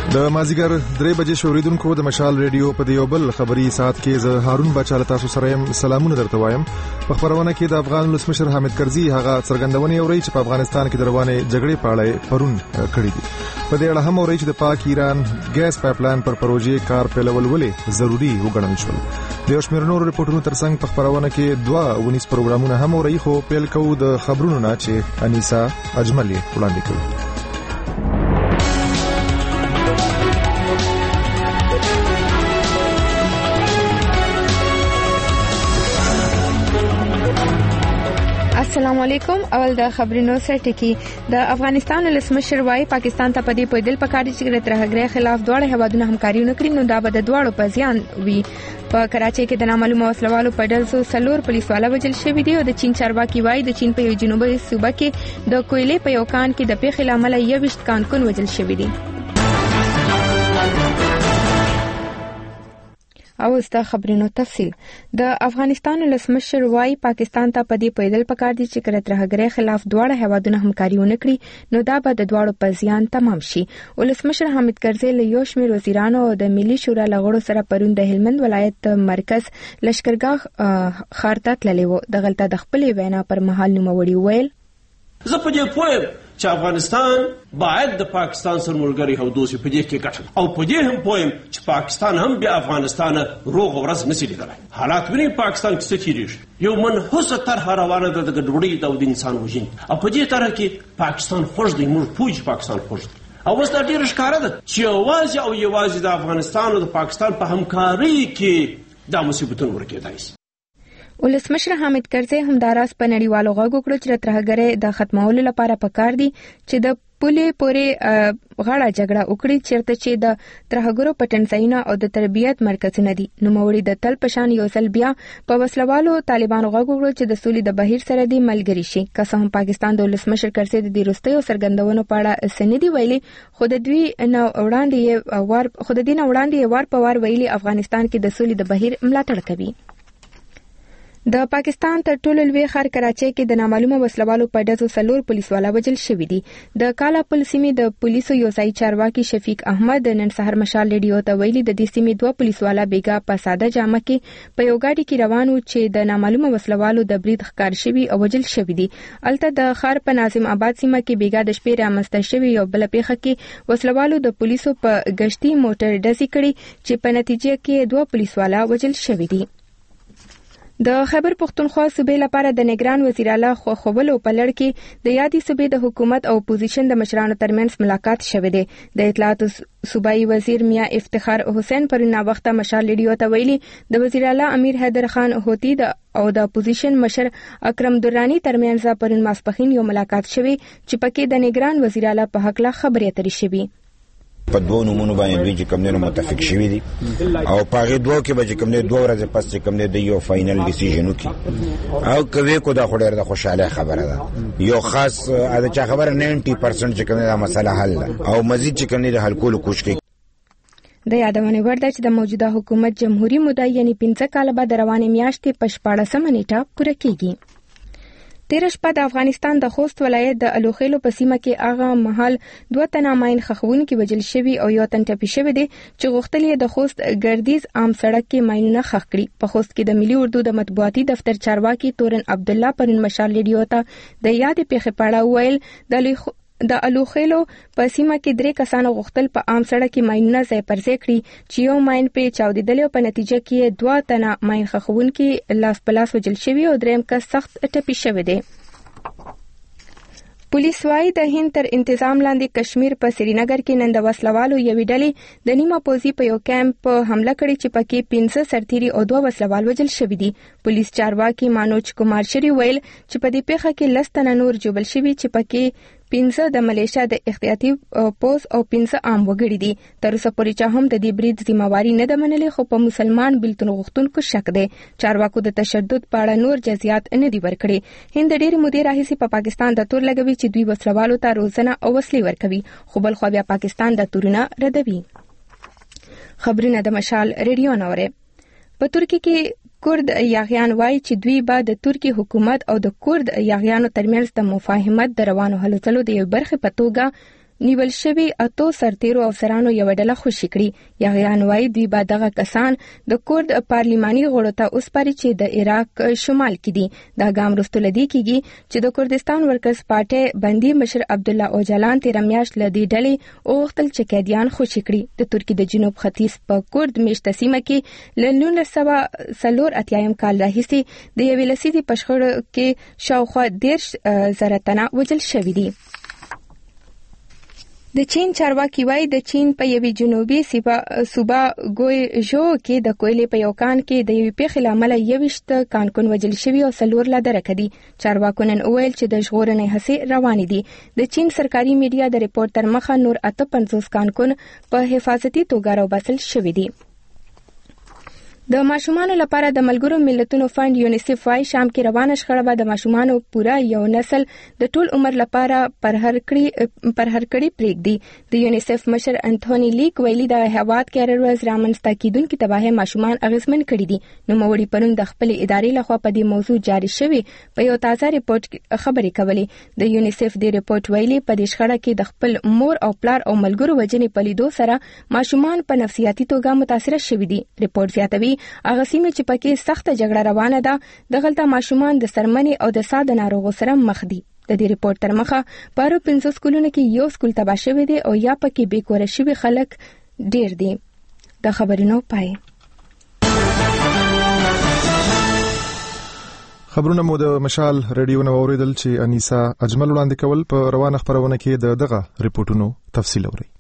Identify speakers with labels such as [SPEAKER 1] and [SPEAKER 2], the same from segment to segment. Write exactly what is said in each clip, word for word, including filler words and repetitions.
[SPEAKER 1] د مازیګر درې بجې شوریدونکو د مشال ریډیو په دیو بل خبري ساعت کې زه هارون بچاله تاسو سره يم. سلامونه درته وایم. په خبرونه کې د افغان ولسمشر حامد کرزي هغه څرګندونې اوري چې په افغانستان کې د روانې جګړې په اړه پرون کړې دي. په دې اړه هم اوري چې د پاک ایران ګیس پایپلاین پر پروژې کار پیلول ولې ضروری وګڼل شول. د یوشمیر نور ریپورتونو ترڅنګ په خبرونه کې دوه ونیس پروګرامونه هم اوري، خو پیل کوو د خبرونو نه چې انیسا اجمل وړاندې کوي.
[SPEAKER 2] السلام علیکم. اول د خبرونو سره ټکی د افغانستان ولسمشر وايي پاکستان ته پدې په دل پکاري چې ترهګرۍ خلاف دواړه هوادونه همکاري وکړي، نو دا به د دواړو په زیان وي. په کراچۍ کې د نامعلومه وسلوالو په ډول سلور پولیس والا وجل شوی دی او د چین چارواکي وايي د چین په جنوبي صوبه کې د کویلې په یو کان کې د پیښې لامل یو وشت کانکون وجل شوی دی. او ستا خبرونو تفصیل. د افغانستان ولسمشر وايي پاکستان ته پدې پیدل پکار دي چې کله ترهګرۍ خلاف دواړه هوادونه همکاري ونکړي، نو دا به د دواړو په زیان تمام شي. ولسمشر حامد کرزي له یو شمېر وزیرانو او د ملي شورا لغړو سره پرون د هلمند ولایت مرکز لشکرګاه ښار ته تللی و. دغلته د خپلې وینا پر مهال نوموړي ویل:
[SPEAKER 3] زه په دې پوهیم چې افغانستان باید د پاکستان سره ملګری او دوست په دې کې ګټل، او په دې هم پوهیم چې پاکستان هم بیا افغانستان روغ ورځ نشي لیدلی. حالات ویني پاکستان کې څه کیږي، یو منحوسه طرحه روانه ده د ګډوډۍ او د انسان وژنې، او په دې طرح کې پاکستان خوښ دی، موږ پوه چې پاکستان خوښ دی. او اوس دا ډېره ښکاره ده چې یوازې او یوازې د افغانستان او د پاکستان په همکارۍ کې دا مصیبتونه ورکېدای شي.
[SPEAKER 2] ولسمشر حامد کرزي هم دا راز په نړیوالو غږ وکړ چې ترهګرۍ د ختمولو لپاره پکار دي چې د پولې پورې غاړه جګړه وکړي چیرته چې د ترهګرو پټنځایونه او د تربیت مرکزونه دي. نوموړي د تل پشان یو ځل بیا په وسلوالو طالبانو غږ وکړ چې د سولې د بهیر سره دی ملګری شي. که څه هم پاکستان د ولسمشر کرزي د دې وروستیو څرګندونو په اړه څه نه دی ویلي، خو د دوی نه وړاندې وار خو د دې نه وړاندې وار په وار ویلي افغانستان کې د سولې د بهیر ملاتړ کوي. د پاکستان تر ټولو لوی ښار کراچۍ کې د نامعلومه وسلوالو په ډزو سلور پولیس والا وجل شوی دي. د کالا پل سیمې د پولیسو یو ځای چارواکي شفیق احمد نن سحر مشال ریډیو ته ویلي د دې سیمې دوه پولیس والا بیګا په ساده جامه کې په یو ګاډي کې روان وو چې د نامعلومه وسلوالو د برید ښکار شوی او وجل شوی دي. الته د ښار په ناظم آباد سیمه کې بیګا د شپې رامنځته شوی یو بل پیښه کې وسلوالو د پولیسو په گشتي موټر ډزې کړي چې په نتیجه کې دوه پولیس والا وجل شوی دي. د خیبر پختونخوا صوبې لپاره د نگران وزیر اعلی خو خپلو په لړ کې د یادې صوبې د حکومت او اپوزیشن د مشرانو ترمنځ ملاقات شوه دی. د اطلاعات صوبایي وزیر میاں افتخار حسین پر نا وخت مشال ریډیو ته ویلي د وزیر اعلی امیر حیدر خان هوتی د او د اپوزیشن مشر اکرم درانی ترمنځ پرون ماسپخین یو ملاقات شوه چې پکې د نگران وزیر اعلی په حق لا خبرې اترې شوې.
[SPEAKER 4] په دوه نمونه باندې دوی چې کوم نه متفق شوي دي او په هغه دوه کې به چې کوم نه دوه ورځې پس چې کوم نه د یو فائنل ډیسیژن وکړي او کوي کو دا خو ډېر د خوشاله خبره ده. یو خاص دا چې خبره نوي پرسنټ چې کوم نه مسله حل او مزید چې کوم نه د حل کولو کوشش کوي.
[SPEAKER 2] د یادونه ورده چې د موجوده حکومت جمهوریت مدعا یعنی پنځه کال بعد روانې میاشتې په شپاړسمه نیټه پوره کیږي. تیر شپه د افغانستان د خوست ولایت د الوخیلو په سیمه کې هغه مهال دوه تنه ماین خښونکي وجل شوي او یو تن ټپي شوی دی چې غوښتل یې د خوست ګردیز عام سړک کې ماینونه خښ کړي. په خوست کې د ملي اردو د مطبوعاتي دفتر چارواکي تورن عبد الله پرون مشال ریډیو ته د یادې پیښې په اړه ویل د د الوخیلو په سیمه کې درې کسانو غوښتل په عام سړک کې ماینونه ځای پر ځای کړي چې یو ماین په چاودیدل او په نتیجه کې دوه تنه ماین خښونکي لاس په لاس وجل شوي او دریم کس سخت ټپي شوی دی. پولیس وايي د هند تر انتظام لاندې کشمیر په سرینګر کې نن د وسلوالو یوې ډلې د نیمه پوزي په یو کیمپ حمله کړې چې پکې پنځه سرتیري او دوه وسلوال وجل شوي دي. پولیس چارواکي مانوج کمار شری ویل چې په دې پیښه کې لس تنه نور جوړل شوي چې پکې پنځه د ملیشیا د احتیاطي پوز او پنځه عام وګړي دي. تر اوسه پورې چا هم د دې برید ذمہواری نه ده منلې، خو په مسلمان بلتون غوښتونکو شک دی. چارواکو د تشدد په اړه نور جزئیات نه دي ورکړي. هند ډېرې مودې راهیسې په پاکستان د تور لګوي چې دوی وسلوالو ته روزنه او وسلې ورکوي، خو بل خو بیا پاکستان د تورونه ردوي. خبرونه د مشال ریډیو نوره. په ترکی کې کورد یاغیان وایي چې دوی به د ترکی حکومت او د کورد یاغیانو ترمنځ د مفاهمت د روانو هلو ځلو د یو برخې په توګه نیول شوی اتو سرتیرو افسرانو یو ډله خوشی کړي. یغیان وایي دوی به دغه کسان د کورد پارلیماني غړو ته وسپاري چې د عراق شمال کې دي. دا ګام وروسته لدی کیږي چې د کردستان ورکرز پارټي بندي مشر عبد الله اوجلان تیر میاشت لدی ډلې اوغتل چې قیدیان خوشی کړي. د ترکی د جنوب ختیځ په کورد میشته سیمه کې ل نولس سوه څلور اتیایم کال راهیسې د یوې لسیزې په شخړه کې شاوخوا دیرش زره تنه وژل شوي دي. د چین چارواکي وایي د چین په یوې جنوبي صوبه ګویژو کې د کویلې په یو کان کې د یوې پیښې له امله یویشت کانکون وژل شوي او څلور لا درکه دي. چارواکو نن وویل چې د ژغورنې هڅې روانې دي. د چین سرکاري میډیا د ریپورت تر مخه نور اته پنځوس کانکون په حفاظتي توګه راوباسل شوي دي. د ماشومانو لپاره د ملګرو ملتونو فند یونیسف وايي شام کې روانه شخړه به د ماشومانو پوره یو نسل د ټول عمر لپاره پرهر کړي پرهر کړي پرېږدي. د یونیسف مشر انټونی لیک ویلي د هیواد کې هر ورځ رامنځته کیدونکې تباهي ماشومان اغېزمن کړي دي. نوموړي پرون د خپل ادارې لخوا په دې موضوع جاری شوی په یو تازه ریپورت خبرې کولې. د یونیسف د ریپورت ویلي په دې شخړه کې د خپل مور او پلار او ملګرو وجنې په لیدو سره ماشومان په نفسیاتي توګه متاثر شوي دي. ریپورت زیاتوي هغه سیمې چې پکې سخته جګړه روانه ده دغلته ماشومان د سرمنې او د ساده ناروغو سره مخ دي. د دې ریپورت تر مخه په پنځه سکولونو کې یو سکول تباه شوی دی او یا پکې بې کوره شوي خلک ډیر دي. د خبرونو پای.
[SPEAKER 1] خبرونه مو د مشال رادیو نو اوریدل چې انیسا اجمل وړاندې کول. په روانه خبرونه کې د دغه ریپورتونو تفصیل اوري.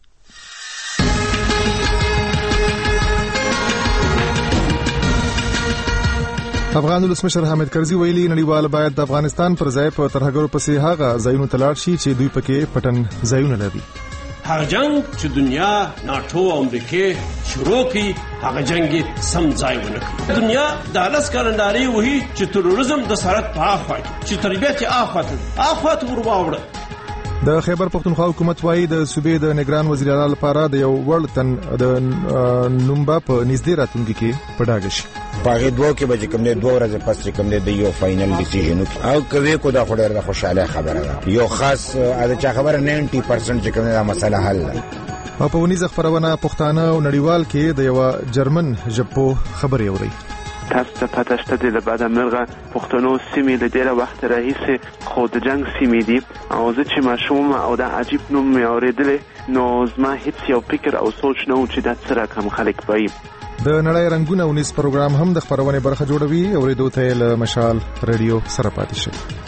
[SPEAKER 1] افغان ولسمشر حامد کرزي ویلي نړیوال باید د افغانستان پر ځای په ترهګرو پسې هغه ځایونو ته لاړ شي چې دوی پکې پټن ځایونه لري.
[SPEAKER 3] هغه جنگ چې دنیا ناټو او امریکا شروع کړي هغه جنگ سم ځای ونه کړي. دنیا د لاس کارنداري وهي چې تروریزم د سرحد په اخوا کې چې تربیت اخواته اخواته ورواوړه.
[SPEAKER 1] د خیبر پختونخوا حکومت وايي د صوبې د نگران وزیر اعلی لپاره د یو وړ تن د نومبا په نږدې راتلونکي کې پډاګ شي.
[SPEAKER 4] پاغه دوه کې به کوم نه دوه ورځې پس کوم نه د یو فائنل ډیسیژن او کوي کو دا خوري د خوشاله خبره ده. یو خاص د چا خبره نوي پرسنټ چې کوم نه مسله حل ده.
[SPEAKER 1] او په ونیزه خبرونه پښتانه او نړیوال کې د یو جرمن ژبو خبري اوري.
[SPEAKER 5] تاسو ته پته شته د بعد مرغه پښتنو سیمې د ډیره وخت راهیسې خود جنگ سیمې دي او زه چې ماشوم او دا عجیب نوم مې اورېدل نو زما هیڅ یو فکر او سوچ نه و چې دا څه رقم خلک وایي.
[SPEAKER 1] د نړۍ رنگونه ونیس پروګرام هم د خبرونه برخه جوړوي او ریډیو ته له مشال رادیو سره پاتې شي.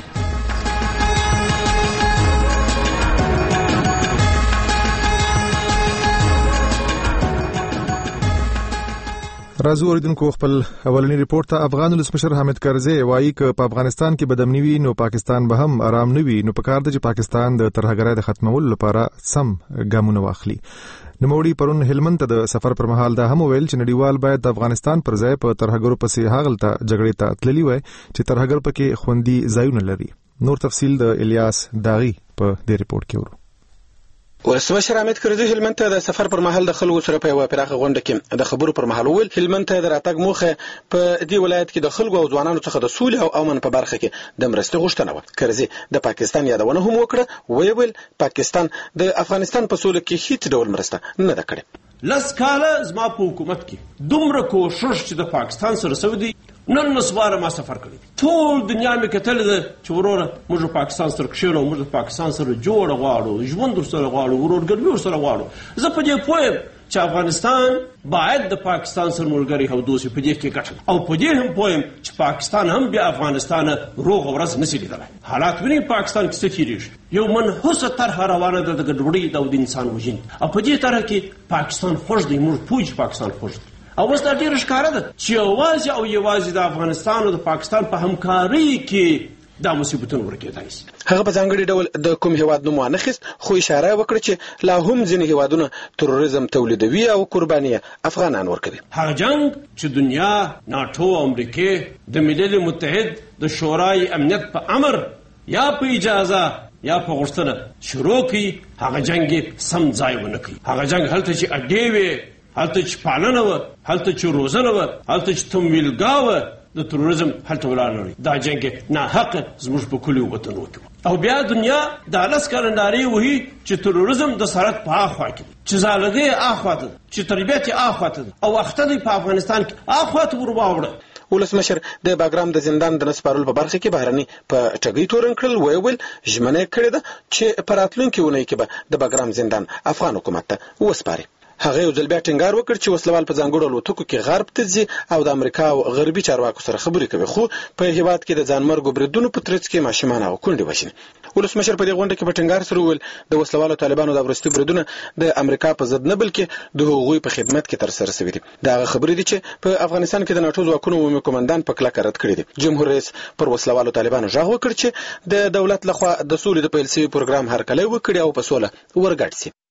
[SPEAKER 1] راځو اوریدونکو خپل اولنی ریپورت ته. افغان ولسمشر حامد کرزي وایي چې په افغانستان کې بدامني وي نو پاکستان به هم آرام نه وي. نو پکار ده چې پاکستان د ترهګرۍ د ختمولو لپاره سم ګامونه واخلي. نوموړي پرون هلمند ته د سفر پر مهال دا هم ویل چې نړیوال باید د افغانستان پر ځای په ترهګرو پسې هاغلته جګړې ته تللی وای چې ترهګر پکې خوندي ځایونه لري. نور تفصیل د الیاس داغي په دې ریپورت کې ورو.
[SPEAKER 6] ولسمشر حامد کرزي هلمند ته د سفر پر مهال د خلکو سره په یو پراخه غونډه کې د خبرو پر مهال ویل هلمند ته د راتګ موخه په دې ولایت کې د خلکو او ځوانانو څخه د سولې او امن په برخه کې د مرستې غوښتنه وکړه. کرزي د پاکستان یادونه هم وکړه. ویل پاکستان د افغانستان په سولې کې هیڅ ډول مرسته نه ده کړې.
[SPEAKER 3] لس کاله زما په حکومت کې دومره کوشش چې د پاکستان سره سوي دي نن نسواره ما سفر کړی. ټول دنیا مې کتل ده چې وروره موږ پاکستان سره کښېنو موږ پاکستان سره جوړ غواړو ژوند سره غواړو ورورګلوي سره غواړو. زه په دې پوهیم چې افغانستان باید د پاکستان سره ملګری هودوسي په دې کې ګټل او په دې هم پوهیم چې پاکستان هم بیا افغانستان روغ ورځ نشي لیدلی. حالات ویني پاکستان کې څه کیږي. یو منحوسه طرح روانه ده د ګډوډۍ او د انسان وژنې او په دې طرح کې پاکستان خوښ دی. موږ پوه چې پاکستان خوښ دی او اوس دا ډیره ښکاره ده چې یوازې او یوازې د افغانستان او د پاکستان په همکارۍ کې دا مصیبتونه ورکېدای شي.
[SPEAKER 6] هغه په ځانګړي ډول د کوم هیواد نوم ونه خیست خو اشاره وکړه چې لا هم ځینې هیوادونه تروریزم تولیدوي او قرباني افغانان ورکوي.
[SPEAKER 3] هغه جنگ چې دنیا ناټو او امریکا د ملل متحد د شورای امنیت په امر یا په اجازه یا په غوښتنه شروع کړي هغه جنگ سم ځای ونه کړي. هغه جنگ هلته چې اډې وي هلته چې پالنه وه هلته چې روزنه وه هلته چې تمویلګاه وه د تروریزم هلته ولاړ نه دا جنګ ناحقه زموږ په کلیو وطنو کې. او بیا دنیا د لس کلنداري وهي چې تروریزم د سرحد په اخوا کې چې زالګي اخوا ته چې تربیت اخوا ته او اختر په افغانستان کې اخوا ته ورواوړه.
[SPEAKER 6] ولسمشر د باګرام د زندان د نسپارل په برخه کې بهرني په ټګي تورن کړل ویل ژمنه کړې ده چې په راتلونکي ونې کې به د باګرام زندان افغان حکومت ته وسپاري. هغه یو ځل بیا ټینګار وکړ چې وسلوال په ځانګړو الوتکو کې غرب ته ځي او د امریکا او غربي چارواکو سره خبرې کوي، خو په هیواد کې د ځانمرګو بریدونو په ترڅ کې ماشومان او کونډې وژني. ولسمشر په دې غونډه کې په ټینګار سره وویل د وسلوالو طالبانو د ورستي بریدونه د امریکا په ضد نه بلکې د هغوی په خدمت کې تر سره شوي دي. دا خبرې دي چې په افغانستان کې د ناتو ځواکونو عمومي قومندان په کلکه رد کړي دي. جمهور رئیس پر وسلوالو طالبانو ژغ وکړ چې د دولت لخوا د سولې د پیل شوي پروګرام هرکلی وکړي او په سوله ورګډ شي.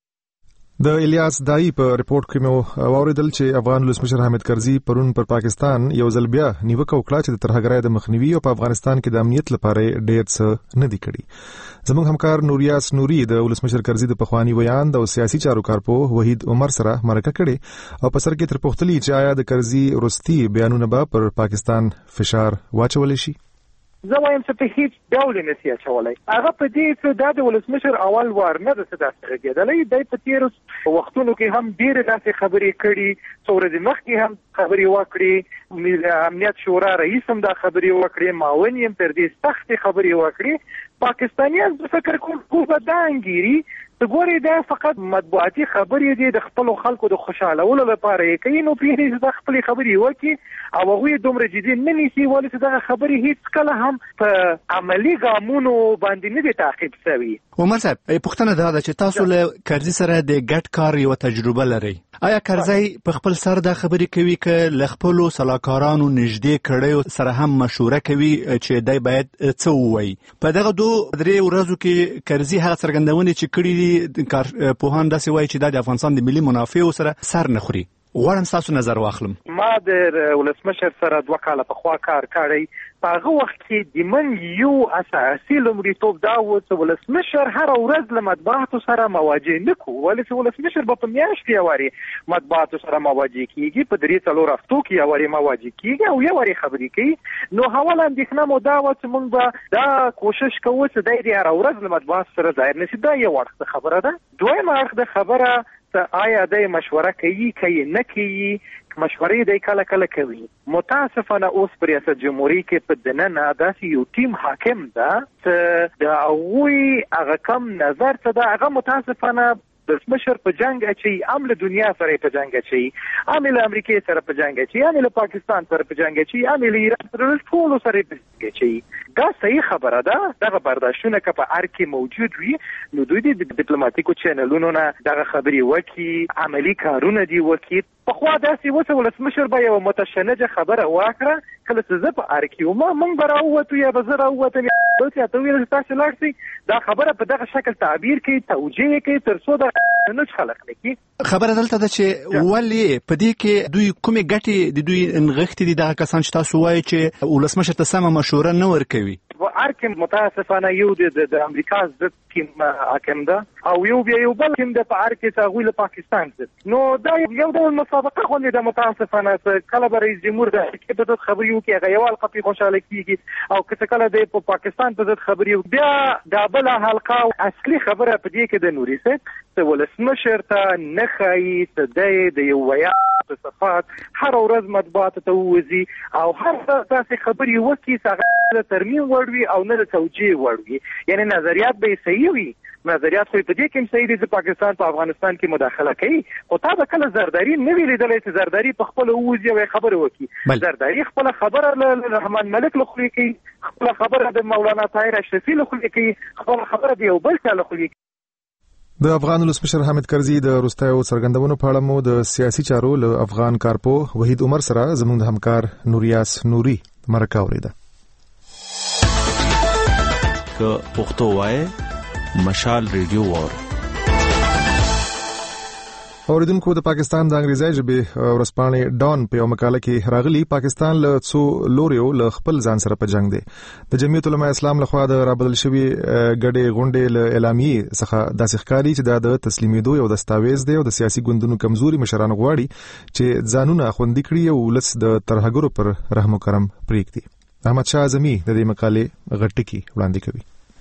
[SPEAKER 1] د الیاس دای په ریپورت کې مو واوریدل چې افغان ولسمشر حامد کرزي پرون پر پاکستان یو ځل بیا نیوکه وکړه چې د ترهګرۍ د مخنیوي او په افغانستان کې د امنیت لپاره ډېر څه نه دي کړي. زموږ همکار نوریاس نوري د ولسمشر کرزي د پخوانی ویان د سیاسي چارو کارپو وحید عمر سره مرکه کړي او په سر کې تر پوښتنې چې آیا د کرزي ورستي بیانونه به پر پاکستان فشار واچول شي.
[SPEAKER 7] زه وایم چې په هیڅ ډول نه سي اچولای. هغه په دې چې د ولسمشر اول وار نه د صدا څرګندلې د په تیر وختونو کې هم ډېر داسې خبرې کړي، څورې مخکې هم خبرې وکړي، ملي امنیت شورا رئیس هم دا خبرې وکړي، ماون یې تر دې سخت خبرې وکړي. پاکستانیان فکر کوم کو بدانګيري ګوري دا فقط مطبوعاتي خبرې دي د خپل خلکو د خوشالولو لپاره یې کوي، نو پیری د خپل خبرې وکي او هغه دومره جدي نه نیسي ولې دا خبرې هیڅ کله هم په عملی ګامونو باندې نه دي تعقیب شوی.
[SPEAKER 8] عمر صاحب پوښتنه دا ده چې تاسو له کرزي سره د ګډ کار یو تجربه لرئ. آیا کرزي په خپل سر دا خبرې کوي چې ل خپل سلاکارانو نږدې کړي سره هم مشوره کوي چې دای باید څه وایي؟ په دغه دوه درې ورځو کې کرزي هغه څرګندونه چې کړي کار پوهان داسې وایي چې د افغانستان د ملي منافعو سره سر نه خوري. غواړم تاسو نظر واخلم.
[SPEAKER 7] ما د ولسمشر سره دوه کاله په خوا کار کړی. په هغه وخت کې د من یو اساسي لومړیتوب دا و چې ولسمشر هر ورځ له مطبوعاتو سره مواجه نه کو، ولې چې ولسمشر په میاشت کې واري مطبوعاتو سره مواجه کیږي، په درې څلور هفتو کې واري مواجه کیږي او یو واري خبرې کوي. نو حواله اندېښنه مو دا و چې موږ به دا کوشش کوو چې د هر ورځ له مطبوعات سره ظاهر نشي. دا یو وخت خبره ده. دویم وخت خبره ته آیا د مشوره کوي کوي نه کوي؟ مشورې د کله کله کوي. متاسفانه اوس پر ریاست جمهوریت کې په دننه داسې یو ټیم حاکم ده چې د هغوی هغه کم نظر څه ده، هغه متاسفانه ولسمشر په جنگ اچي، ام له دنیا سره په جنگ اچي، ام له امریکا سره په جنگ اچي، ام له پاکستان سره په جنگ اچي، ام له ایران سره ټول سره په جنگ اچي. دا صحیح خبره ده. دغه برداشتونه که په ار کې موجود وي نو دوی د ډیپلوماټیکو چینلونو نه دغه خبرې وکي، عملی کارونه دی وکي. په خوا داسې وسه ولسمشر به یو متشنجه خبره واکړه کله چې زه په ار کې وم موږ به راووتو یا به زه راووتم یا ته ویل تاسو لاړ شئ. دا خبره په دغه شکل تعبیر کوي، توجیه کوي تر څو د نه خلق نکي.
[SPEAKER 8] خبره دلته ده چې ولی په دې کې دوی کومې ګټې د دوی انغښتې دي دغه کسان چې تاسو وایي چې ولسمشر ته سمه مشوره نه ورکوي؟
[SPEAKER 7] ار کې متاسفانه یو د امریکا ضد ټیم حاکم ده او یو بیا یو بل ټیم د په ار کې هغوی له پاکستان ضد. نو دا یو ډول مسابقه غوندې ده. متاسفانه کله به رئیس جمهور د امریکا په ضد خبرې وکړي هغه یو حلقه پرې خوشحاله کېږي او که کله د په پاکستان په ضد خبرې وکړي بیا دا بله حلقه اصلي خبره په دې کې د نوري صاحب چې ولسمشر ته نه ښایي چې دی د یو ویان په صفات هر ورځ مطبوعاتو ته ووځي او هر داسې خبرې وکړي چې هغه د ترمیم وړ وي او نه د توجیه وړ وي. یعنې نظریات به یې صحیح وي، نظریات خو په دې کې هم صحیح دي چې پاکستان په افغانستان کې مداخله کوي، خو تا به کله زرداری نه وي لیدلی چې زرداری په خپله ووځي او خبرې وکړي. زرداری خپله خبره له رحمان ملک له خولې کوي، خپله خبره د مولانا طاهر اشرفي له خولې کوي، خپله خبره د یو بل چا له خولې کوي.
[SPEAKER 1] د افغان ولسمشر حامد کرزي د وروستیو څرګندونو په اړه مو د سیاسي چارو له افغان کارپو وحید عمر سره زموږ د همکار نوریاس نوري مرکه اوریده.
[SPEAKER 9] که پښتو وایي مشال ریډیو وار
[SPEAKER 1] اوریدونکو د پاکستان د انګریزي ژبې ورځپاڼې ډان په یو مقاله کې راغلي پاکستان له څو لوریو له خپل ځان سره په جنگ دی. د جمعیت العلماء اسلام لخوا د رابطل شوی ګډې غونډې له اعلامیې څخه داسې ښکاري چې د تسلیمیدو یو دستاویز دی او د سیاسي ګوندونو کمزوري مشران غواړي چې ځانونه خوندي کړي او ولس د ترهګرو پر رحم و کرم پرېږدي. احمد شاه اعظمي د دې مقالې غټ ټکی وړاندې کوي.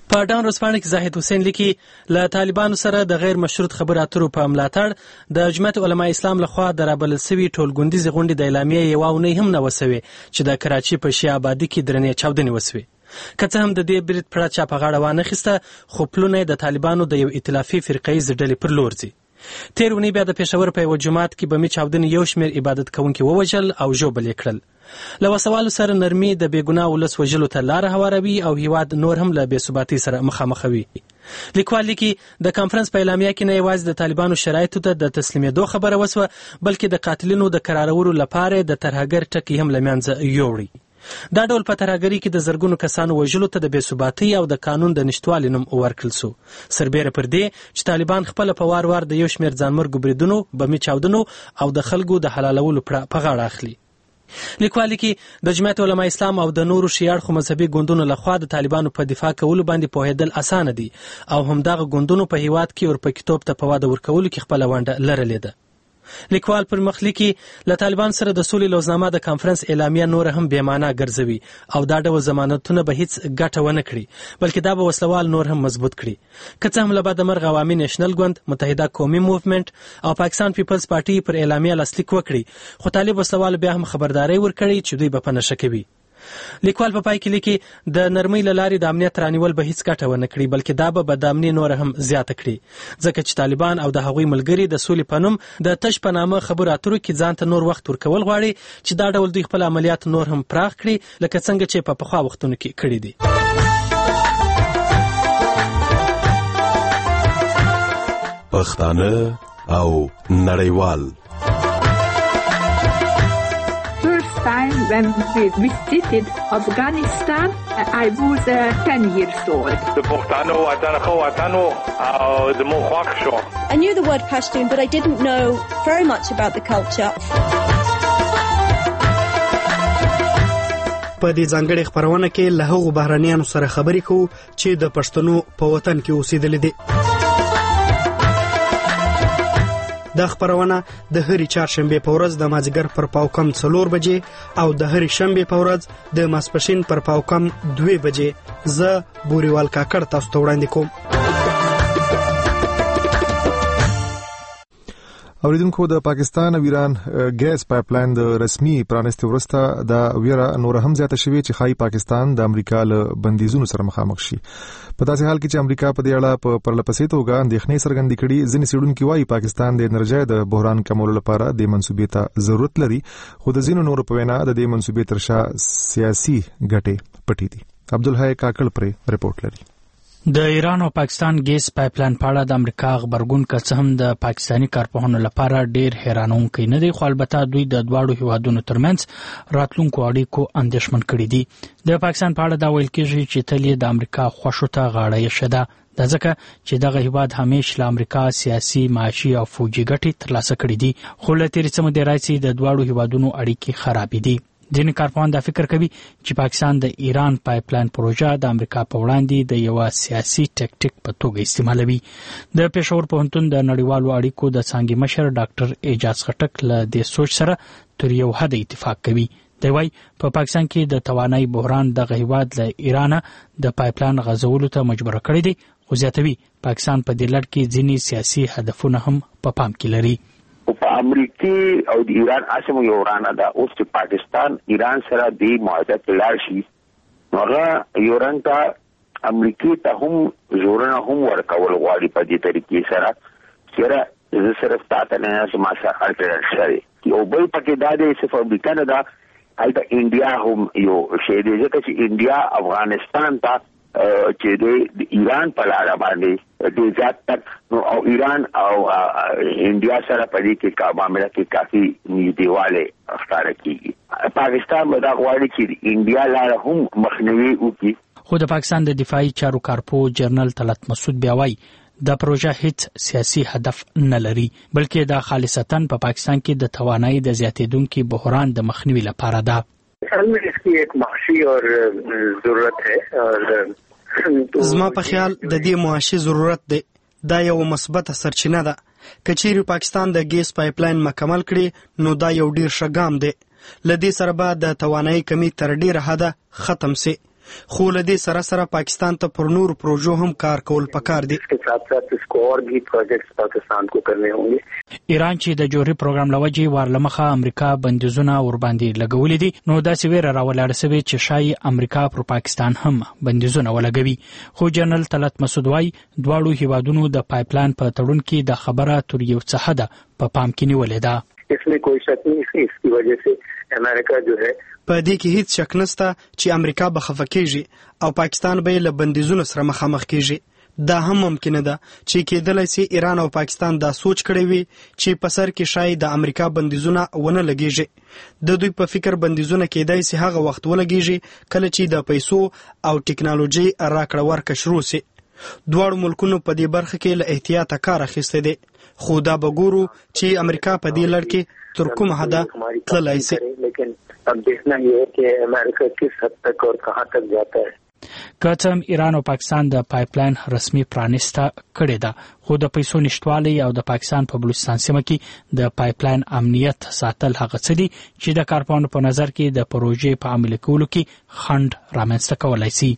[SPEAKER 10] په ډان ورځپاڼه کې زاهد حسین لیکي له طالبانو سره د غیر مشروط خبرو اترو په ملاتړ د جمعیت علماء اسلام لخوا د رابلل سوي ټولګوندیزې غونډې د اعلامیې یوه اونۍ هم نه وسوې چې د کراچي په شیعه آبادي کې درنې چاودنې وسوې. که څه هم د دې برید پړه چا په غاړه وانخیسته خو پلونه د طالبانو د یو ائتلافي فرقهیز ډلې پر لور ځي. تیر اونۍ بیا د پېښور په یوه جومات کې بمي چاودنې یو شمېر عبادت کوونکي ووژل او ژوبل یې کړل. له وسوالو سره نرمي د بېګناه ولس وژلو ته لاره هواروي او هیواد نور هم له بېثباتۍ سره مخامخوي. لیکوال لیکي د کانفرنس په اعلامیه کې نه یوازې د طالبانو شرایطو ته د تسلیمېدو خبره وسوه بلکې د قاتلینو د قرارولو لپاره د ترهګر ټکي هم له منځه یوړی. دا ډول په ترهګرۍ کې د زرګونو کسانو وژلو ته د بېثباتۍ او د قانون د نشتوالي نوم ورکړل سو، سربیره پر دې چې طالبان خپله په وار وار د یو شمېر ځانمرګو بریدونو، بمي چاودنو او د خلکو د حلالولو پړه په غاړه اخلي. لیکوال لیکي د جمعیت علماء اسلام او د نورو شیعه اړخو مذهبي ګوندونو لخوا د طالبانو په دفاع کولو باندې پوهېدل اسانه دي او همدغه ګوندونو په هیواد کې اورپکیتوب ته په واده ورکولو کې خپله ونډه لرلې ده. لیکوال پر مخ لیکي له طالبان سره د سولې لوزنامه د کانفرنس اعلامیه نور هم بې معنا ګرځوي او دا ډول ضمانتونه به هیڅ ګټه ونه کړي بلکې دا به وسلوال نور هم مضبوط کړي. که څه هم له بده مرغه عوامي نیشنل ګوند، متحده قومي موومنټ او پاکستان پیپلز پارټي پر اعلامیه لاسلیک وکړي خو طالب وسلوال بیا هم خبرداری ورکړي چې دوی به په نشه کوي. لیکوال په پای کې لیکي د نرمۍ له لارې د امنیت رانیول به هیڅ ګټه ونه کړي بلکې دا به بدامني نور هم زیاته کړي ځکه چې طالبان او د هغوی ملګري د سولې په نوم د تش په نامه خبرو اترو کې ځان ته نور وخت ورکول غواړي چې دا ډول دوی خپل عملیات نور هم پراخ کړي لکه څنګه چې په پخوا وختونو کې کړي دي.
[SPEAKER 11] پښتانه او نړیوال
[SPEAKER 12] time when we visited Afghanistan, I was uh, ten years old.
[SPEAKER 13] The Pukhtano, Watanaho, Watano, the Mohwaksho.
[SPEAKER 14] I knew the word Pashtun, but I didn't know very much about the culture.
[SPEAKER 15] په دې ځانګړې خبرونه کې له هغو بهرنیانو سره خبرې کوو چې د پښتنو په وطن کې اوسېدلي دي. دا خبرونه د هرې چهارشنبې په ورځ د مازدیګر پر پاوکم څلور بجې او د هرې شنبې په ورځ د ماسپښین پر پاوکم دوې بجې زه بوریوال کاکړ تاسو ته وړاندې کوم.
[SPEAKER 1] اوریدونکو د پاکستان او ایران ګیس پایپلاین د رسمي پرانستې وروسته دا ویره نور هم زیاته شوې چې ښایي پاکستان د امریکا له بندیزونو سره مخامخ شي. په داسې حال کې چې امریکا په دې اړه په پرلپسې توګه اندېښنې څرګندې کړي، ځینې څېړونکي وایي پاکستان د انرژۍ د بحران کمولو لپاره دې منصوبې ته ضرورت لري خو د ځینو نورو په وینا د دې منصوبې تر شا سیاسي ګټې پټې دي. عبدالحی کاکړ پرې رپورټ لري.
[SPEAKER 16] د ایران او پاکستان ګیس پایپلاین په اړه د امریکا غبرګون که څه هم د پاکستاني کارپوهانو لپاره ډیر حیرانونکی نه دی خو البته دوی د دواړو هیوادونو ترمنځ راتلونکو اړیکو اندېښمن کړي دي. د پاکستان په اړه دا ویل کېږي چې تل یې د امریکا خوښو ته غاړه ایښې ده، دا ځکه چې دغه هیواد همیشه له امریکا سیاسي، معاشي او فوجي ګټې ترلاسه کړي دي خو له تېرې څه مودې راهیسې د دواړو هیوادونو اړیکې خرابې دي. ځینې کارپوهان دا فکر کوي چې پاکستان د ایران پایپلاین پروژه د امریکا په وړاندې د یوه سیاسي ټکټیک په توګه استعمالوي. د پېښور پوهنتون د نړیوالو اړیکو د څانګې مشر ډاکټر اعجاز خټک له دې سوچ سره تر یو حده اتفاق کوي. دی وايي په پاکستان کې د توانایي بحران دغه هیواد له ایرانه د پایپلاین غځولو ته مجبوره کړی دی خو زیاتوي پاکستان په دې لړ کې ځینې سیاسي هدفونه هم په پام کې لري.
[SPEAKER 17] په امریکای او د ایران اسمو یو ورانه ده اوس چې پاکستان ایران سره د معاهده تلل شي نو هغه یو رنګ ته امریکای ته هم زورونه هم ورکول غواړي په دې طریقې سره چې زه صرف تاسو نه سم سره الټر شي او بل پکې دا د صرف امریکا نه ده البته انډیا هم یو شی دی ځکه چې انډیا افغانستان ته چې د ایران په لار باندې د ځات تک نو او ایران او انډیا سره په دې کې کا معاملې کې کافي نږدېواله ښکاره کیږي. پاکستان به دا غواړي چې انډیا لار هم مخنیوي وکړي
[SPEAKER 16] خو د پاکستان د دفاعي چارو کارپو جنرال طلعت مسعود بیا وایي دا پروژه هیڅ سیاسي هدف نه لري بلکې دا خالصتاً په پاکستان کې د توانایي د زیاتېدونکي بحران د مخنیوي لپاره ده.
[SPEAKER 18] اصل میں اس کی ایک معاشی اور ضرورت ہے اور
[SPEAKER 15] زما په خیال د دې معاشي ضرورت دی. دا یو مثبت سرچینه ده. کچېرې پاکستان د ګیس پایپلاین مکمل کړي نو دا یو ډیر ښه ګام دی. له دې سره به د توانایي کمی تر ډیره حده ختم سي. خو له دې سره سره پاکستان ته پر نور پروژو هم کار کول پکار دي.
[SPEAKER 16] ایران چې د جوړې پروګرام لوجې وارلمخه امریکا بندیزونه ور باندې لګولې دي، نو داسې ویره راولاړ سوي چې شای امریکا پر پاکستان هم بندیزونه ولګوي. خو جنرال طلعت مسعود وايي دواړو هیوادونو د پایپلاین په تړون کې د خبره تر یو څه حده په پام کې نیولې ده.
[SPEAKER 18] इसमें कोई शक नहीं है, इसकी वजह से अमेरिका जो है
[SPEAKER 15] په دې کې هیڅ شک نشته چې امریکا به خفه کېږي او پاکستان به له بندیزونو سره مخامخ کېږي. دا هم ممکنه ده چې کېدلی سي ایران او پاکستان دا سوچ کړی وي چې په سر کې شاید د امریکا بندیزونه ونه لګیږي. د دوی په فکر بندیزونه کېدای سي هغه وخت ولګیږي کله چې د پیسو او ټکنالوژي راکړه ورکړه شروع سي. دواړو ملکونو په دې برخه کې له احتیاطه کار اخیستی دی، خو دا به ګورو چې امریکا په دې لړ کې تر کومه حده تللی سي.
[SPEAKER 18] अब देखना ये है कि अमेरिका किस हद तक और कहां तक जाता है.
[SPEAKER 16] کاتم ایران او پاکستان د پایپلاین رسمي پرانیسته کړې ده، خو د پیسو نشټوالي او د پاکستان په بلوچستان سیمه کې د پایپلاین امنیت ساتل هغه څه دي چې د کارپوهانو په نظر کې د پروژې په عملي کولو کې خنډ رامنځته کولای شي.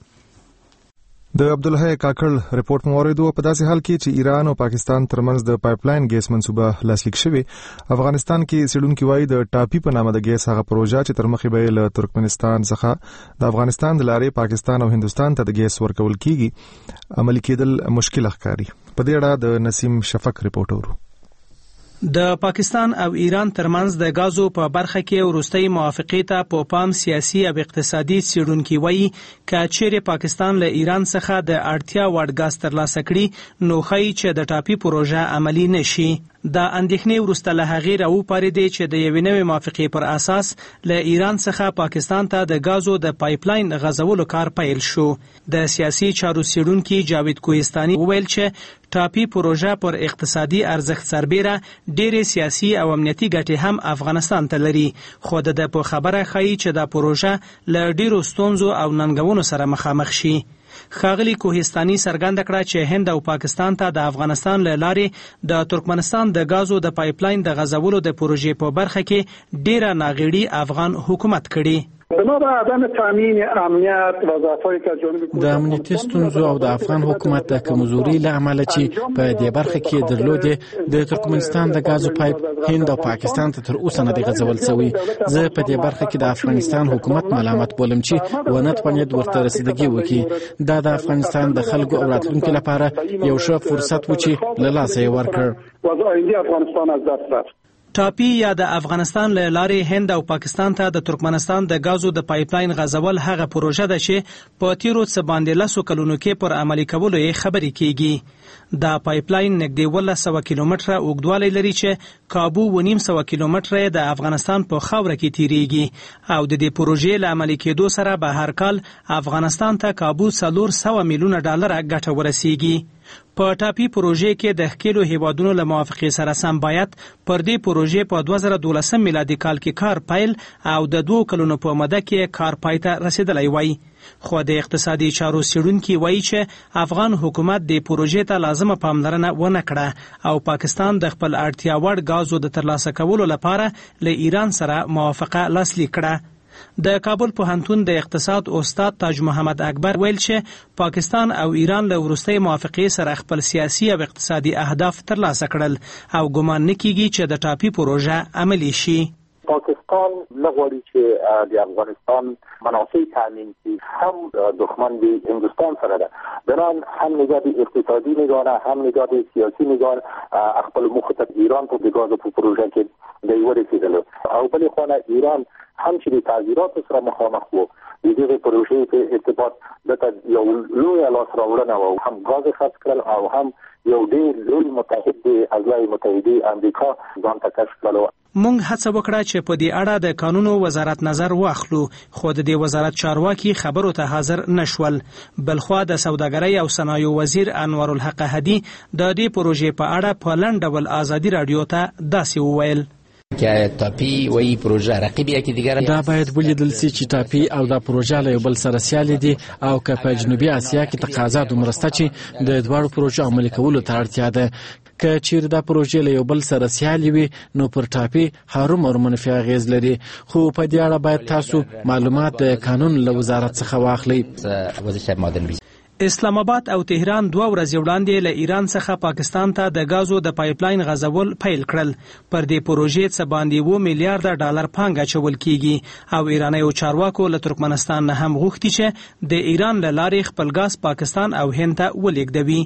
[SPEAKER 1] د عبدالحی کاکړ رپورت موریدو په داسې حال کې چې ایران او پاکستان ترمنځ د پایپلاین ګیس منصوبه لاسلیک شوی، افغانستان کې سړونکو وایي د ټاپي په نامه د ګیس هغه پروژه چې تر مخې به له ترکمنستان څخه د افغانستان د لارې پاکستان او هندستان ته د ګیس ورکول کیږي عملي کېدل مشکل ښکاري. په دې اړه د نسیم شفق رپورت ورو.
[SPEAKER 10] د پاکستان او ایران ترمنځ د غازو په برخه کې وروستۍ موافقې ته په پام سیاسي او اقتصادي څېړونکي وایي چې چیرې پاکستان له ایران څخه د اړتیا وړ غاز ترلاسه کړي نو ښایي چې د ټاپي پروژه عملي نشي. د اندېښنې وروسته له هغې راوپارېدې چې د یوې نوې موافقې پر اساس له ایران څخه پاکستان ته د غازو د پایپلاین غځولو کار پیل شو. د سیاسي چارو څېړونکي جاوید کوهستاني وویل چې ټاپي پروژه پر اقتصادي ارزښت سربیره ډېرې سیاسي او امنیتي ګټې هم افغانستان ته لري، خو د په خبره ښایي چې دا پروژه له ډېرو ستونزو او ننګونو سره مخامخ شي. ښاغلي کوهستاني څرګنده کړه چې هند او پاکستان ته د افغانستان له لارې د ترکمنستان د غازو د پایپلاین د غځولو د پروژې په برخه کې ډېره ناغېړي افغان حکومت کړي.
[SPEAKER 19] د امنیتي ستونزو او د افغان حکومت د کمزوري له امله چې په دې برخه کې درلودې د ترکمنستان د غازو پایپ هند او پاکستان ته تر اوسه نه دی غځول شوی. زه په دې برخه کې د افغانستان حکومت ملامت بولم چې ونه توانید ورته رسیدګي وکړي. دا د افغانستان د خلکو او راتلونکو لپاره یو ښه فرصت و چې له لاسه یې ورکړ.
[SPEAKER 10] ټاپي یا د افغانستان له لارې هند او پاکستان ته د ترکمنستان د غازو د پایپلاین غځول هغه پروژه ده چې په تیرو څه باندې لسو کلونو کې پر عملي کولو یې خبرې کیږي. دا پایپلاین نږدې ولس سوه کیلومتره اوږدوالی لري چې کابو و نیم سوه کیلومتره د افغانستان په خاوره کې تیریږي او د دې پروژې له عملي کېدو سره به هر کال افغانستان ته کابو څلور سوه میلیونه ډالره ګټه ورسیږي. په ټاپي پروژې کې د ښکېلو هیوادونو له موافقې سره سم باید پر دې پروژې په دوه زره دولسم میلادي کال کې کار پیل او د دوو کلونو په موده کې کار پای ته رسیدلی وای. خو د اقتصادي چارو څېړونکي وایي چې افغان حکومت د پروژې ته لازمه پاملرنه ونه کړه او پاکستان د خپل اړتیا وړ غازو د ترلاسه کولو لپاره له ایران سره موافقه لاسلیک کړه. د کابل پوهنتون د اقتصاد استاد تاج محمد اکبر ویل چې پاکستان او ایران له وروستۍ موافقې سره خپل سیاسي او اقتصادي اهداف ترلاسه کړل او ګمان نه کیږي چې د ټاپي پروژه عملي شي.
[SPEAKER 20] پاکستان نغواړي چې د افغانستان منافع تامین کړي، هم دښمن د هندوستان سره ده، بران هم نگاه اقتصادی نگاه هم نگاه سیاسی نگاه خپل مخ ته ایران ته د غاز په پروژه کې د یو رسیدلو او بل خو ایران هم چې د تعذیرات سره مخامخ وو د دې پروژې په ارتباط د یو لوی لاس راوړنه او هم غاز خرڅ کړل او هم یو ډېر لوی متحد د اعضای متحده امریکا ځان ته کشف کړو.
[SPEAKER 10] مونږ هڅه وکړه چې په دې اړه د قانونو وزارت نظر واخلو، خو د دې وزارت چارواکي خبرو ته حاضر نشول. بلخوا د سوداګرۍ او صنایعو وزیر انور الحق هدی د دې پروژې په اړه په لنډ ډول ازادي راډیو ته داسې وویل:
[SPEAKER 21] که تاپی و این پروژه رقیبیه که دیگر
[SPEAKER 19] دا باید ولیدل سي چې تاپی او دا پروژه له بل سره سیالي دي او که په جنوبي اسیا کې تقاضا دومره شته چې د دوړو پروژو عملي کولو ته اړتیا ده. که چیرې دا پروژې له یو بل سره سیالي وي نو پر ټاپي هرومرو منفي اغیز لري، خو په دې اړه باید تاسو معلومات د قانون له وزارت څخه واخلئ.
[SPEAKER 10] اسلام آباد او تهران دوه ورځې وړاندې له ایران څخه پاکستان ته د غازو د پایپلاین غځول پیل کړل. پر دې پروژې څه باندې اووه میلیارډ ډالر پانګه اچول کیږي او ایرانیو چارواکو له ترکمنستان نه هم غوښتي چې د ایران له لارې خپل غاز پاکستان او هند ته ولېږدوي.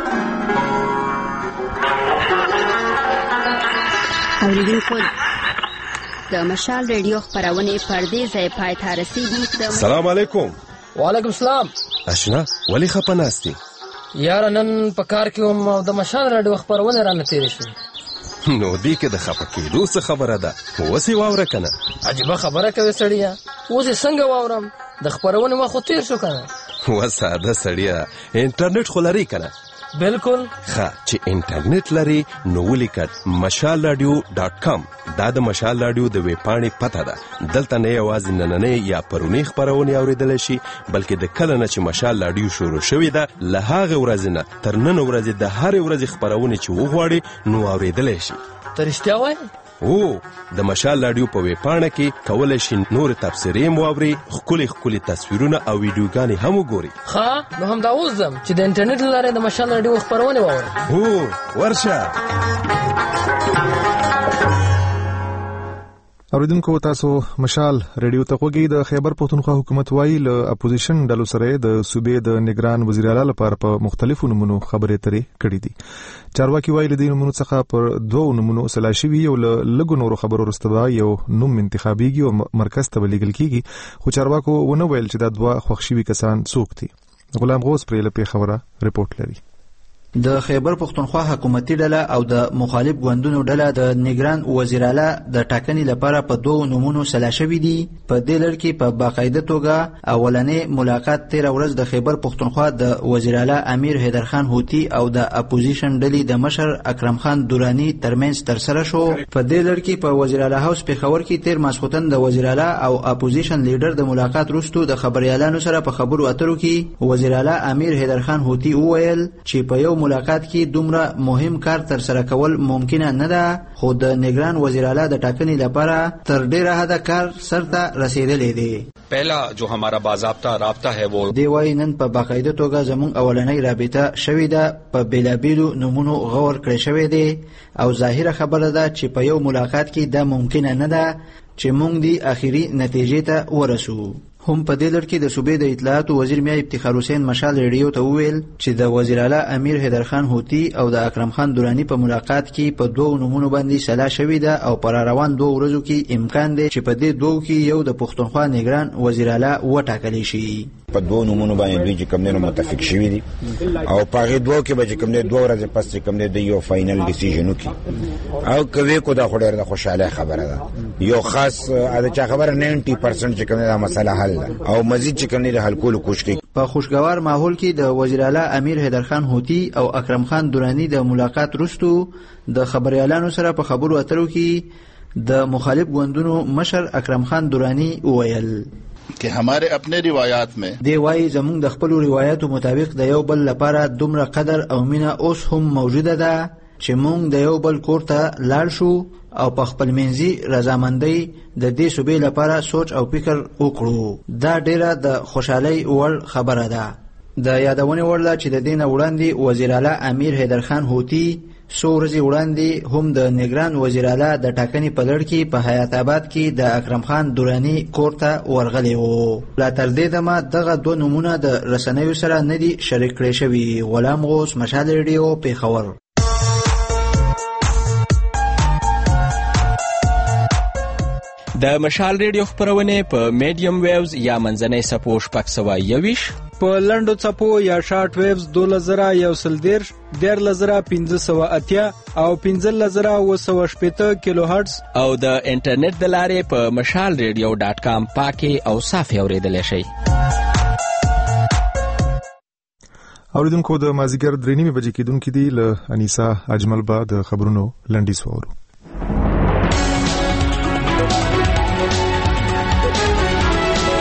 [SPEAKER 2] اوریدونکو د مشال ریډیو خپرونې پر دې ځای پای ته رسېږي.
[SPEAKER 11] سلام علیکم.
[SPEAKER 22] وعلیکم السلام.
[SPEAKER 11] اشنا ولی خپه ناستی؟
[SPEAKER 22] یاره نن په کار کې هم او د مشال راډیو خپرونه رانه تېرې شوې.
[SPEAKER 11] نو دې کې د خپه کېدو څه خبره ده؟ اوس یې واوره که نه؟
[SPEAKER 22] عجیبه خبره کوې سړیه، اوس یې څنګه واورم؟ د خپرونې وخت خو تېر شو که نه.
[SPEAKER 11] و ساده سړیه، انټرنیټ خو لري که نه؟
[SPEAKER 22] بالکل.
[SPEAKER 11] ښه چې انټرنیټ لري نو ولیکه مشال راډیو ډاټ کام. دا د مشال راډیو د ویبپاڼې پته ده. دلته نه یوازې نننۍ یا پرونی خپرونې اورېدلی شي بلکې د کله نه چې مشال راډیو شروع شوې ده له هغې ورځې نه تر نن ورځې د هرې ورځې خپرونې چې وغواړي نو اورېدلی شي.
[SPEAKER 22] ته رښتیا وایې؟
[SPEAKER 11] او د مشال راډیو په ویبپاڼه کې کولی شي نور تبصرې هم واوري، ښکلي ښکلي تصویرونه او ویډیوګانې هم وګوري.
[SPEAKER 22] ښه نو همدا اوس ځم چې د انټرنیټ له لارې د مشال راډیو خپرونې واورم.
[SPEAKER 11] هو ورشه.
[SPEAKER 1] اوریدونکو تاسو مشال ریډیو ته غوږی. د خیبر پښتونخوا حکومت وایي له اپوزیشن ډلو سره د صوبې د نگران وزیر اعلی لپاره په مختلفو نمونو خبرې اترې کړې دي. چارواکي وایي له دې نمونو څخه پر دوو نمونو اصلاح شوي او له لږو نورو خبرو وروسته به یو نوم انتخابیږي او مرکز ته به لیږل کیږي، خو چارواکو ونه ویل چې دا دوه خوښ شوي کسان څوک دي. غلام غوث پرې له پېښوره رپورټ لري.
[SPEAKER 8] د خیبر پښتونخوا حکومتي ډله او د مخالف ګوندونو ډله د نگران وزیر اعلی د ټاکنې لپاره په دوو نومونو سلا شوي دي. په دې لړ کې په باقاعده توګه اولنې ملاقات تېره ورځ د خیبر پښتونخوا د وزیر اعلی امیر حیدرخان هوتی او د اپوزیشن ډلې د مشر اکرم خان دورانی ترمنځ ترسره شو. په دې لړ کې په وزیر اعلی هاوس پېښور کې تېر ماسخوتن د وزیر اعلی او اپوزیشن لیډر د ملاقات وروسته د خبريالانو سره په خبرو اترو کې وزیر اعلی امیر حیدرخان هوتی وویل چې په یو ملاقات کې دومره مهم کار تر سره کول ممکن نه ده، خو د نگران وزیر اعلی د ټاکنې لپاره تر ډیره حده کار سرته رسیدلی دی.
[SPEAKER 23] پہلا جو ہمارا باضابطہ رابطہ ہے وہ
[SPEAKER 8] دی وای نن په باقاعده توګه زموږ اولنۍ رابطه شوې ده، په بیلابیلو نمونو غور کړی شوی دی او ظاهره خبره ده چې په یو ملاقات کې دا ممکن نه ده چې موږ دی اخیری نتیجې ته ورسو. هم په دې لړ کې د صوبې د اطلاعات وزیر میا افتخار حسین مشال ریډیو ته وویل چې د وزیر اعلی امیر حیدرخان هوتی او د اکرم خان دورانی په ملاقات کې په دوو نمونو باندې سلا شوې ده او پر روان دوه ورځو کې امکان دی چې په دې دوه کې یو د پښتونخوا نگران وزیر اعلی وټاکلی شي.
[SPEAKER 4] په دوه نمونو باندې دوی چې کومنه متفق شوي دي او په هغې دوه کې به چې کومنه دوه ورځې پس چې کومنه د یو فاینل ډیسیژن وکړي او کوي کو دا خو ډېره د خوشحالۍ خبره ده. یو خاص د چا خبره نوي پرسنټ چې کومنه دا مسله حل ده او مزید چې کومنه د حل کولو کوشش کوي.
[SPEAKER 8] په خوشگوار ماحول کې د وزیر اعلی امیر حیدرخان هوتی او اکرم خان دورانی د ملاقات وروسته د خبريالانو سره په خبرو اترو کې د مخالف ګوندونو مشر اکرم خان دورانی وویل
[SPEAKER 24] کہ ہمارے اپنے روایات میں
[SPEAKER 8] دی وای زمونږ د خپل روایتو مطابق د یو بل لپاره دومره قدر او مینه اوس هم موجوده ده چې مونږ د یو بل کور ته لاړ شو او په خپل منځي رضامندۍ د دې صوبې لپاره سوچ او فکر وکړو. دا ډیره د خوشحالۍ وړ خبره ده. د یادونې وړ ده چې د دې نه وړاندې وزیر اعلی امیر حیدرخان هوتی څو ورځې وړاندې هم د نگران وزیر اعلی د ټاکنې په لړ کې په حیات آباد کې د اکرم خان دورانی کور ته ورغلی و. لا تر دې دمه دغه دوه نومونه د رسنیو سره نه دي شریک کړی شوي. غلام غوث، مشال ریډیو، پېښور.
[SPEAKER 25] د مشال ریډیو خپرونې په میډیم ویوز یا منځنۍ څپو شپږ سوه یوویشت،
[SPEAKER 26] په لنډو څپو یا شارټ ویوز دولس زره یو سل دېرش، دیارلس زره پنځه سوه اتیا او پنځلس زره اووه سوه شپېته کیلو هرټز
[SPEAKER 25] او د انټرنیټ د لارې په مشال ریډیو ډاټ کام پاکې او صافې اورېدلی شئ.
[SPEAKER 1] اوریدونکو د مازدیګر درې نیمې بجې کېدونکې دي. له انیسا اجمل به د خبرونو لنډیز واورو.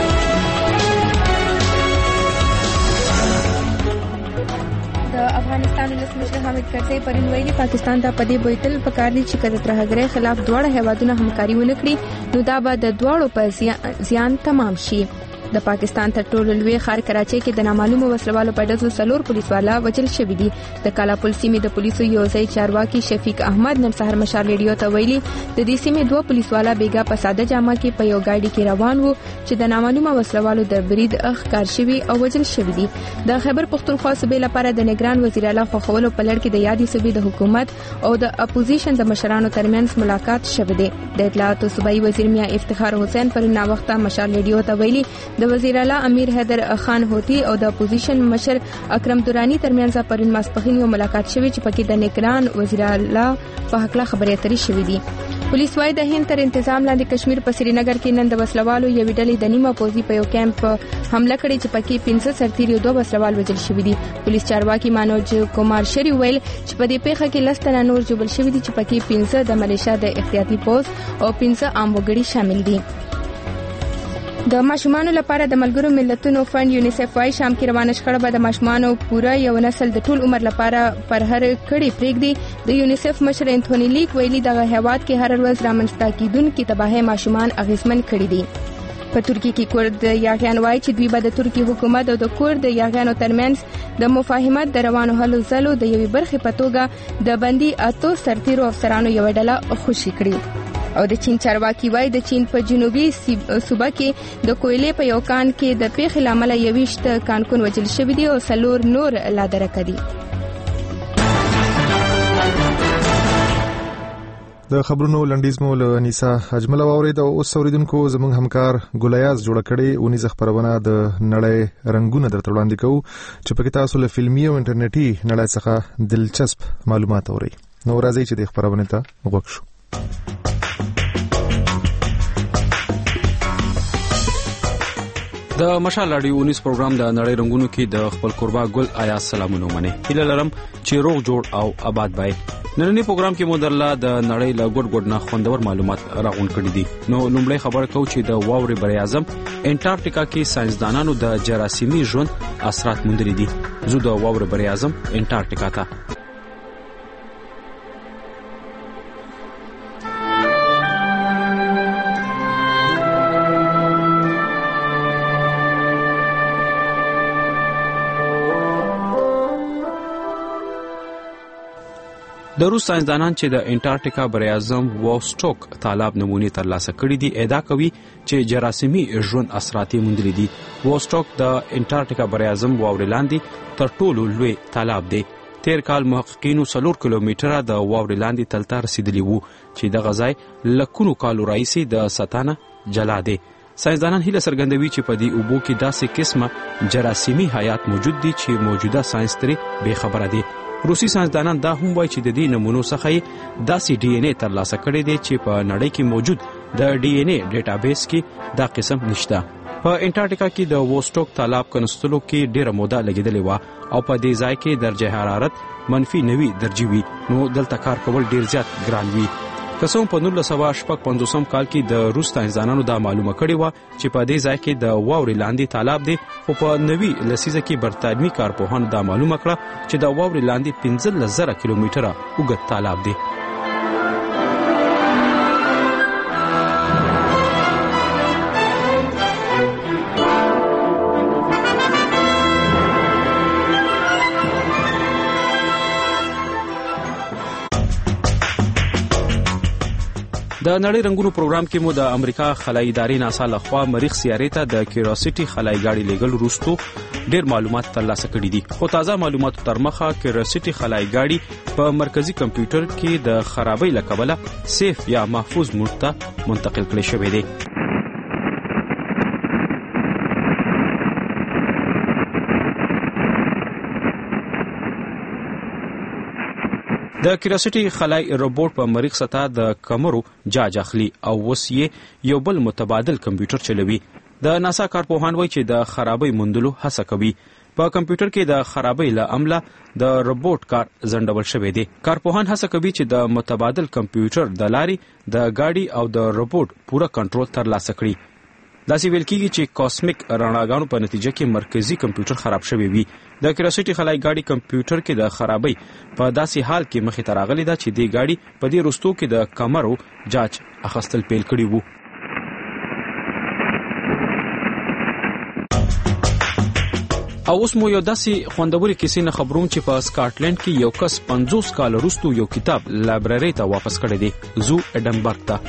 [SPEAKER 27] افغانستان
[SPEAKER 3] پاکستان ولسمشر حامد کرزي پرون ویلي پاکستان ته په دې بوتل پکار دي چې کله ترهګرۍ خلاف دواړه هیوادونه همکاري ونه کړي نو دا به د دواړو په زیان تمام شي. د پاکستان تر ټولو لوی ښار کراچۍ کې د نامعلومو وسلوالو په ډزو څلور پولیسوالا وژل شوي دي. د کالاپل سیمې د پولیسو یو ځای چارواکي شفیق احمد نن سهار مشال ریډیو ته ویلي د دې سیمې دوه پولیسوالا بیګا په ساده جامه کې په یو ګاډي کې روان وو چې د نامعلومو وسلوالو د برید ښکار شوي او وژل شوي دي. د خیبر پختونخوا صوبې لپاره د نگران وزیر اعلی خوښولو په لړ کې د یادې صوبې د حکومت او د اپوزیشن د مشرانو ترمنځ ملاقات شوی دی. د اطلاعاتو صوبایي وزیر میاں افتخار حسین پر ناوخته مشال ریډیو ته ویلي د وزیر اعلی امیر حیدر خان هوتی او د اپوزیشن مشر اکرم دورانی ترمنځ پرون ماسپښین یو ملاقات شوی چې پکې د نگران وزیر اعلی په حق لا خبرې اترې شوې دي. پولیس وايي د هند تر انتظام لاندې کشمیر په سرینګر کې نن د وسلوالو یو ډلې د نیمه پوزي په یو کیمپ حمله کړې چې پکې پنځه سرتیري او دوه وسلوال وژل شوي دي. پولیس چارواکي مانوج کومار شری ویل چې په دې پیښه کې لس تنه نور جوړ شوي دي چې پکې پنځه د ملیشیا د احتیاطي پوز او پنځه عام وګړي شامل دي. د ماشومانو لپاره د ملګرو ملتونو فند یونیسف وايي شام کې روانه شخړه به د ماشومانو پوره یو نسل د ټول عمر لپاره پر هر کړي پرېږدي. د یونیسف مشر انټونی لیک ویلي دغه هیواد کې هر ورځ رامنځته کیدونکې تباهي ماشومان اغیزمن کړي دي. په ترکی کې کورد یاغیان وايي چې دوی به د ترکی حکومت او د کورد یاغیانو ترمنځ د مفاهمت د روانو هلو ځلو د یوې برخې په توګه د بندي اتو سرتیرو افسرانو یو ډله خوشي کړي. او د چین چارواکي وايي د چین په جنوبي صوبه کې د کویلې په یو کان کې د پیښې لامل یويشت کانکون وژل شوی دی او څلور نور لا درکه دي.
[SPEAKER 1] د خبرونو لنډیز مو له انیسا اجمل واورید او اوس اوریدونکو زموږ همکار ګولیاز جوړ کړي اونې ز خبرونه د نړۍ رنگونه درته وړاندې کوو چې پکې تاسو له فلمي او انټرنیټي نړۍ څخه دلچسپ معلومات اورئ. نو راځي چې د خبرونه ته وګورئ.
[SPEAKER 5] د مشال راډیو اونیس پروګرام د نړۍ رنگونو کې د خپل قربا ګل آیا سلامونه منه هیله لرم چې روغ جوړ او آباد وای. نننی پروګرام کې مو درله د نړۍ له ګډ ګډ نه خوندور معلومات راغون کړي دي. نو لومړی خبر کو چې د واورې بر اعظم انټارکټیکا کې ساينسدانانو د جراثیمي ژوند اثرات موندلي دي. زو د واورې بر اعظم انټارکټیکا ته د روس ساينسدانان چې د انټارکټیکا براعظم ووسټوک تالاب نمونې ترلاسه کړې دي ادعا کوي چې جراثیمي ژوند اثرات موندلي دي. ووسټوک د انټارکټیکا براعظم واورې لاندې تر ټولو لوی تالاب دی. تیر کال محققینو څلور کیلومتره د واورې لاندې تل ته رسیدلی وو چې د غځای لکونو کالو راځي د ستانه جلا دی. ساينسدانان هیله څرګندوي چې په دې اوبو کې داسې قسمه جراثیمي حیات موجود دي چې موجوده ساينس ترې بې خبره دي. روسي ساينسدانان دا هم وایي چې د دې نمونو څخه داسې ډي ان اے ترلاسه کړي دي چې په نړۍ کې موجود د ډي ان اے ډیټابیس کې دا قسم نشته. په انټارکټیکا کې د ووسټوک تالاب کنستلو کې ډیره موده لګیدلې و او په دې ځای کې درجه حرارت منفي نوي درجه وي نو دلته کار کول ډیر زیات ګران وي. قسم په نولس سوه شپږ پنځوسم کال کې د روس ساينسدانانو دا معلومه کړې و چې په دې ځای کې د واورې لاندې تالاب دی خو په نوي لسیزه کې برتانوي کارپوهانو دا معلومه کړه چې د واورې لاندې پنځلس زره کیلومتره اوږد تالاب دی. د نړۍ رنگونو پروګرام کې مو د امریکا خلایي ادارې ناسا لخوا مریخ سیارې ته د کیوریوسټي خلایي ګاډي لیږل وروسته ډېر معلومات ترلاسه کړي دي. خو تازه معلوماتو تر مخه کیوریوسټي خلایي ګاډي په مرکزی کمپیوټر کې د خرابۍ له کبله سیف یا محفوظ موډ ته منتقل کړي شوی دی. د کیوریوسټي خلای روبوټ په مریخ سطح د کمرو جاج اخلي او اوس یې یو بل متبادل کمپیوټر چلوي. د ناسا کارپوهان وایي چې د خرابۍ موندلو هڅه کوي. په کمپیوټر کې د خرابۍ له امله د روبوټ کار ځنډول شوی دی. کارپوهان هڅه کوي چې د متبادل کمپیوټر د لارې د ګاډي او د روبوټ پوره کنټرول ترلاسه کړي. داسې ویل کیږي چې کاسمیک رڼاګانو په نتیجه کې مرکزی کمپیوټر خراب شوی وي. د کیوریوسټي خلای ګاډي کمپیوټر کې د خرابۍ په داسې حال کې مخې ته راغلی ده چې د ګاډي په دې وروستو کې د کمرو جاج اخیستل پیل کړي وو. او اوس مو یو داسې خوندوري کیسې نه خبروم چې په سکاټلند کې یو کس پنځوس کال وروسته یو کتاب لایبرری ته واپس کړی دی، زو ایډنبرګ ته.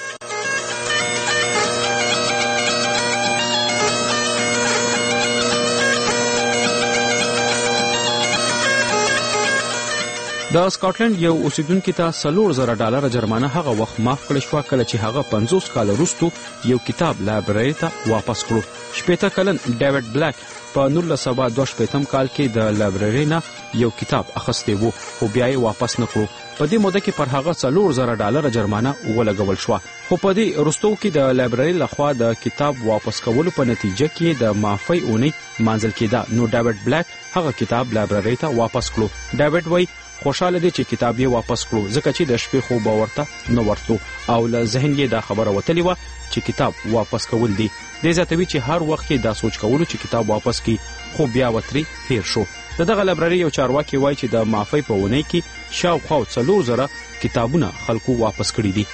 [SPEAKER 5] د سکاټلند یو اوسیدونکو ته څلور زره ډالر جرمانه هغه وخت معاف کړل شو کله چې هغه پنځوس کال وروسته یو کتاب لایبرری ته واپس کړو. شپېته کلن ډیوډ بلیک په نولس سوه دوه شپېتم کال کې د لایبرری نه یو کتاب اخیستی وو خو بیا یې واپس نه کړو. په دې موده کې پر هغه څلور زره ډالر جرمانه ولګول شوه، خو په دې وروستو کې د لایبرری لخوا د کتاب واپس کولو په نتیجه کې د معافی اونۍ مانځل کېده. نو ډیوډ بلیک هغه کتاب لایبرری ته واپس کړو. ډیوډ وایي خوشاله دی چې کتاب یې واپس کړو ځکه چې د شپې خوب ورته نه ورتو او له ذهن یې دا خبره وتلی وه چې کتاب واپس کول دی. دې زیاتوي چې هر وخت یې دا سوچ کولو چې کتاب واپس کی خو بیا وتري هیر شو. د دغه لایبرری یو چارواکي وایي چې د معافی په اونۍ کې شاوخوا څلور زره کتابونه خلکو واپس کړي دي.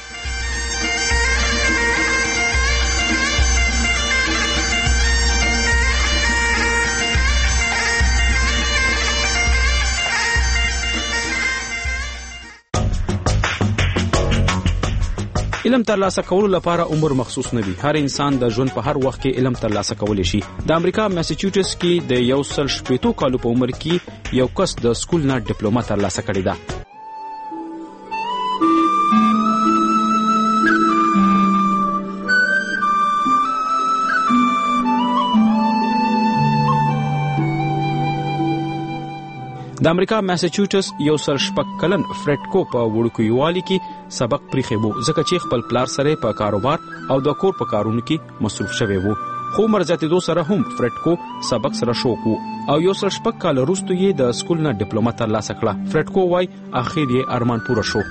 [SPEAKER 5] علم ترلاسه کولو لپاره عمر مخصوص نه وي. هر انسان د ژوند په هر وخت کې علم ترلاسه کولی شي. د امریکا میساچوسټس کې د یو سل شپېتو کالو په عمر کې یو کس د سکول نه ډیپلوما ترلاسه کړې ده. د امریکا میساچوسټس یو سل شپږ کلن فرډ کو په وړوکیوالي کې سبق پریښی وو ځکه چې خپل پلار سره په کاروبار او د کور په کارونو کې مصروف شوی وو. خو عمر زیاتېدو سره هم فرډ کو سبق سره شوق وو او یو سل شپږ کال وروسته یې د سکول نه ډیپلوما ترلاسه کړه. فرډ کو وایي اخر یې ارمان پوره شو.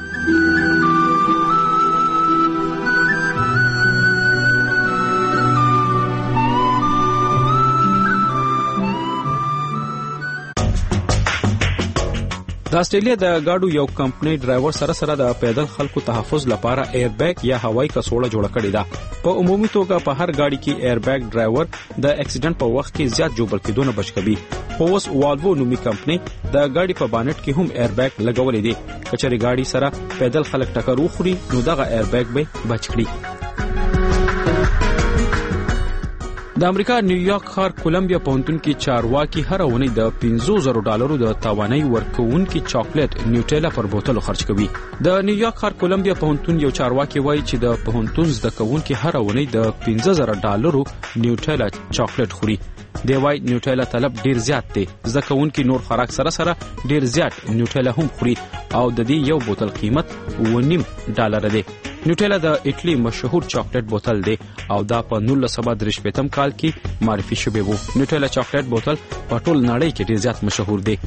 [SPEAKER 5] د استرالیا د گاډو یو کمپنی ډرایور سره سره د پیدل خلکو تحفظ لپاره ایر بیگ یا هوایي کڅوړه جوړه کړې ده. په عمومي توګه په هر گاډي کې ایر بیگ ډرایور د اکسیډنټ په وخت کې زیات جوړ کېدو نه بچ کوي. خو اوس والوو نومي کمپنی د گاډي په بانټ کې هم ایر بیگ لګولې دي. کچري گاډي سره پیدل خلک ټکر وخوري نو دغه ایر بیگ به بچ کړي. د امریکا نیویارک ښار کولمبیا پوهنتون کې چارواکي هر اونۍ د پنځه زره ډالرو د توانایي ورکوونکي چاکلیټ نیوټیلا پر بوتلو خرج کوي. د نیویارک ښار کولمبیا پوهنتون یو چارواکي وایي چې د پوهنتون زده کوونکي هر اونۍ د پنځه زره ډالرو نیوټیلا چاکلیټ خوري. دی وایي نیوټیلا طلب ډیر زیات دی. زده کوونکي نور خوراک سره سره ډیر زیات نیوټیلا هم خوري او د دې یو بوتل قیمت اوه نیم ډالر دی. نیوټیلا د ایټلی مشهور چاکلیټ بوتل دی او دا په نولس سوه درې شپېتم کال کې معرفي شوی وو. نیوټیلا چاکلیټ بوتل په ټول نړۍ کې ډیر زیات مشهور دی.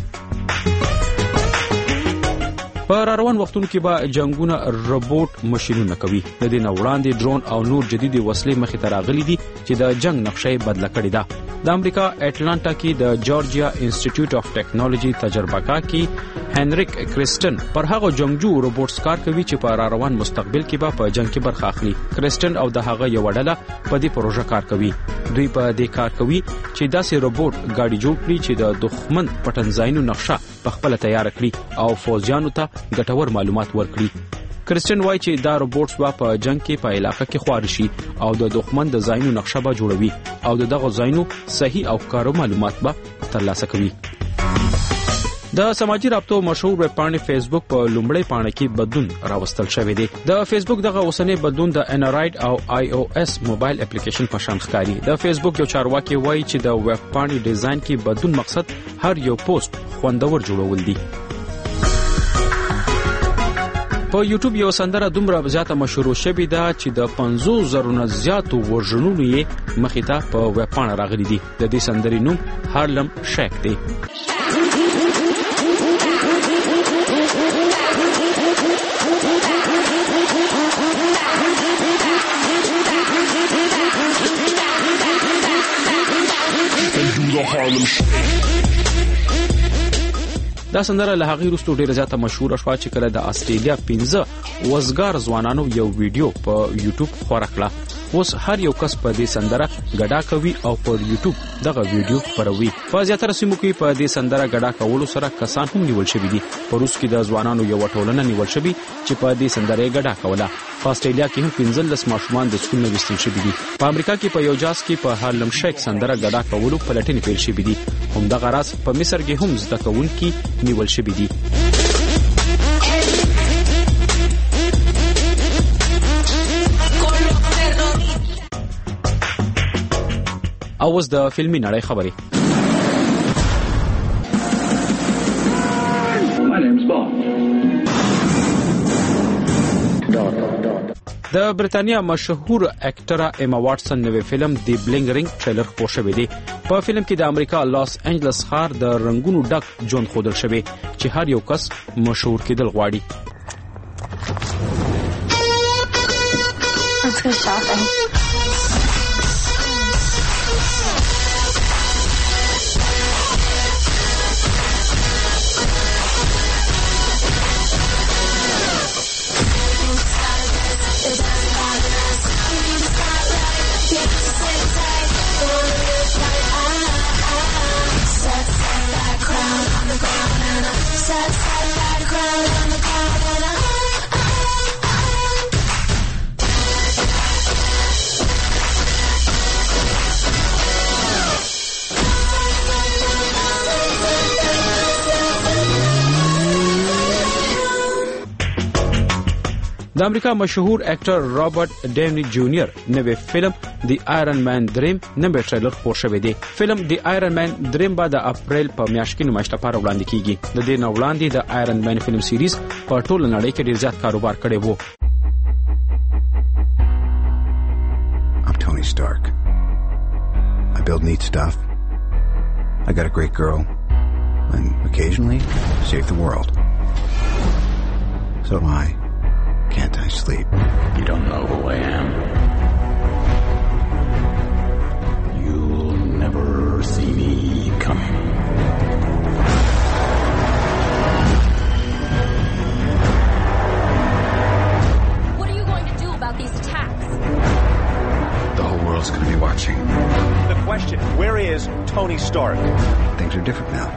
[SPEAKER 5] په روان وختونو کې به جنگونه روبوټ ماشينونه کوي. د دې نه وړاندې ډرون او نور جديدي وسلې مخې ته راغلي دي چې د جنگ نقشه بدله کړې ده. د امریکا اټلانټا کې د جورجیا انسټیټیوټ اف ټیکنالوژي تجربهکار کې هنریک کریسټن پر هغه جنگجو روبوټس کار کوي چې په روان مستقبل کې به په جنگ کې برخه اخلي. کریسټن او د هغه یو ډله په دې پروژه کار کوي. دوی په دې کار کوي چې داسې روبوټ ګاډي جوړ کړي چې د دښمن پټنځایونو نقشه په خپل تیار کړي او فوجیانو ته ګټور معلومات ورکړي. کریسټن وایي چې دا روبوټس به په جنگ کې په علاقه کې خوار شي او د دښمن د ځایونو نقشه به جوړوي او دغه ځایونو صحیح او کارو معلومات به ترلاسه کوي. د سماجی رابطو مشهور ویب پاڼې فیسبوک په لومړی پاڼه کې بدلون راوستل شوی دی. د فیسبوک دغه اوسنی بدلون د انډرایډ او آی او اس موبایل اپلیکیشن په شان ښکاري. د فیسبوک یو چارواکي وایي چې د ویب پاڼې ډیزاین کې بدلون مقصد هر یو پوسټ خوندور جوړول دي. په یوټیوب یو سندره دومره زیاته مشهور شوې ده چې د پنځوس زره نه زیاتو ورژنونو یې مخې ته په ویب پاڼه راغلي دي. د دې سندرې نوم هارلم شیک دی.
[SPEAKER 6] Thank you.
[SPEAKER 5] دا سندره له هغې وروسته ډېره زیاته مشهوره شوه چې کله د استرالیا پنځه وزګار ځوانانو یو ویډیو په یوټیوب خپره کړه. اوس هر یو کس په دې سندره ګډا کوي او پر یوټیوب دغه ویډیو خپروي. په زیاتره سیمو کې په دې سندره ګډا کولو سره کسان هم نیول شوي دي. په روس کې د ځوانانو یو ټولنه نیول شوي چې په دې سندره ګډا کوله. په استرالیا کې هم پنځلس ماشومان د سکول نه ویستل شوي دي. په امریکا کې په یو جاز کې په هارلم شیک سندره ګډا کولو پلټنې پیل شوي دي. همدغه راز په مصر کې هم زده کوونکي نیول شوي دي. او اوس د فلمي نړۍ خبرې. د برتانیا مشهور اکټره ایما واټسن نوې فلم دی بلینګ رینګ ټریلر خپور شوی دی. په فلم کې د امریکا لاس انجلس ښار د رنگونو ډک ژوند ښودل شوی چې هر یو کس مشهور کېدل غواړي. د امریکا مشهور اکټر رابرټ ډاونی جونیئر نوې فلم دی آیرن مین دریم نوې ټریلر خپور شوی دی. فلم دی آیرن مین دریم به د اپریل په میاشت کې نمایش لپاره وړاندې کیږي. د دې نه وړاندې د آیرن مین فلم سیریز په ټوله نړۍ کې ډیر زیات کاروبار کړی وو.
[SPEAKER 6] I'm Tony Stark. I build neat stuff. I got a great girl and occasionally save the world. So do I. Can't I sleep?
[SPEAKER 7] You don't know who I am. You'll never see me coming.
[SPEAKER 9] What are you going to do about these attacks?
[SPEAKER 6] The whole world's going to be watching.
[SPEAKER 12] The question, where is Tony Stark?
[SPEAKER 6] Things are different now.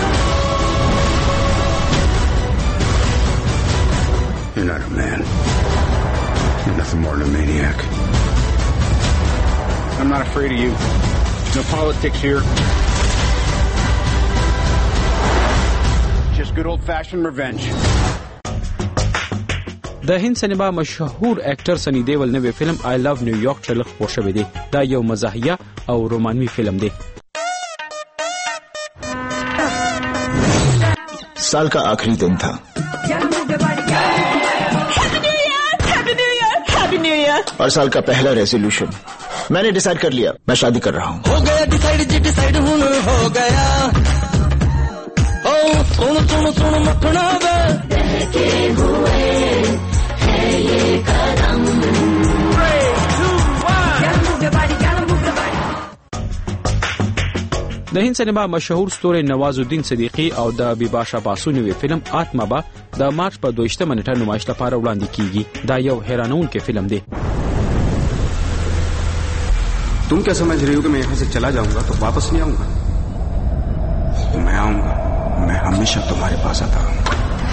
[SPEAKER 6] You're not a man. You're nothing more than a maniac.
[SPEAKER 12] I'm not afraid of you. There's no politics here. Just good old-fashioned revenge.
[SPEAKER 5] د هند سینما مشهور اکټر سنی دیول نوې فلم آی لو نیویارک ټریلر خپور شوی دی. دا یو مزاحیه او رومانوي فلم دی.
[SPEAKER 13] साल का आखिरी दिन था. और साल का पहला रेजोल्यूशन मैंने डिसाइड कर लिया, मैं शादी कर रहा हूँ.
[SPEAKER 14] हो गया डिसाइड जी डिसाइड हुन हो गया. ओ सुन सुन सुन मखना वे बहके हुए है ये कदम.
[SPEAKER 5] د هند سینما مشهور ستوري نواز الدین صدیقی او د بیباشا باسو نوې فلم آتما با د مارچ په دویشتمه نیټه نمایش لپاره وړاندې کیږي. دا یو حیرانونکی فلم دی.
[SPEAKER 12] तुम क्या समझ रही हो कि मैं यहाँ से चला जाऊंगा तो वापस नहीं आऊंगा? मैं आऊंगा. मैं हमेशा तुम्हारे पास आता रहूंगा.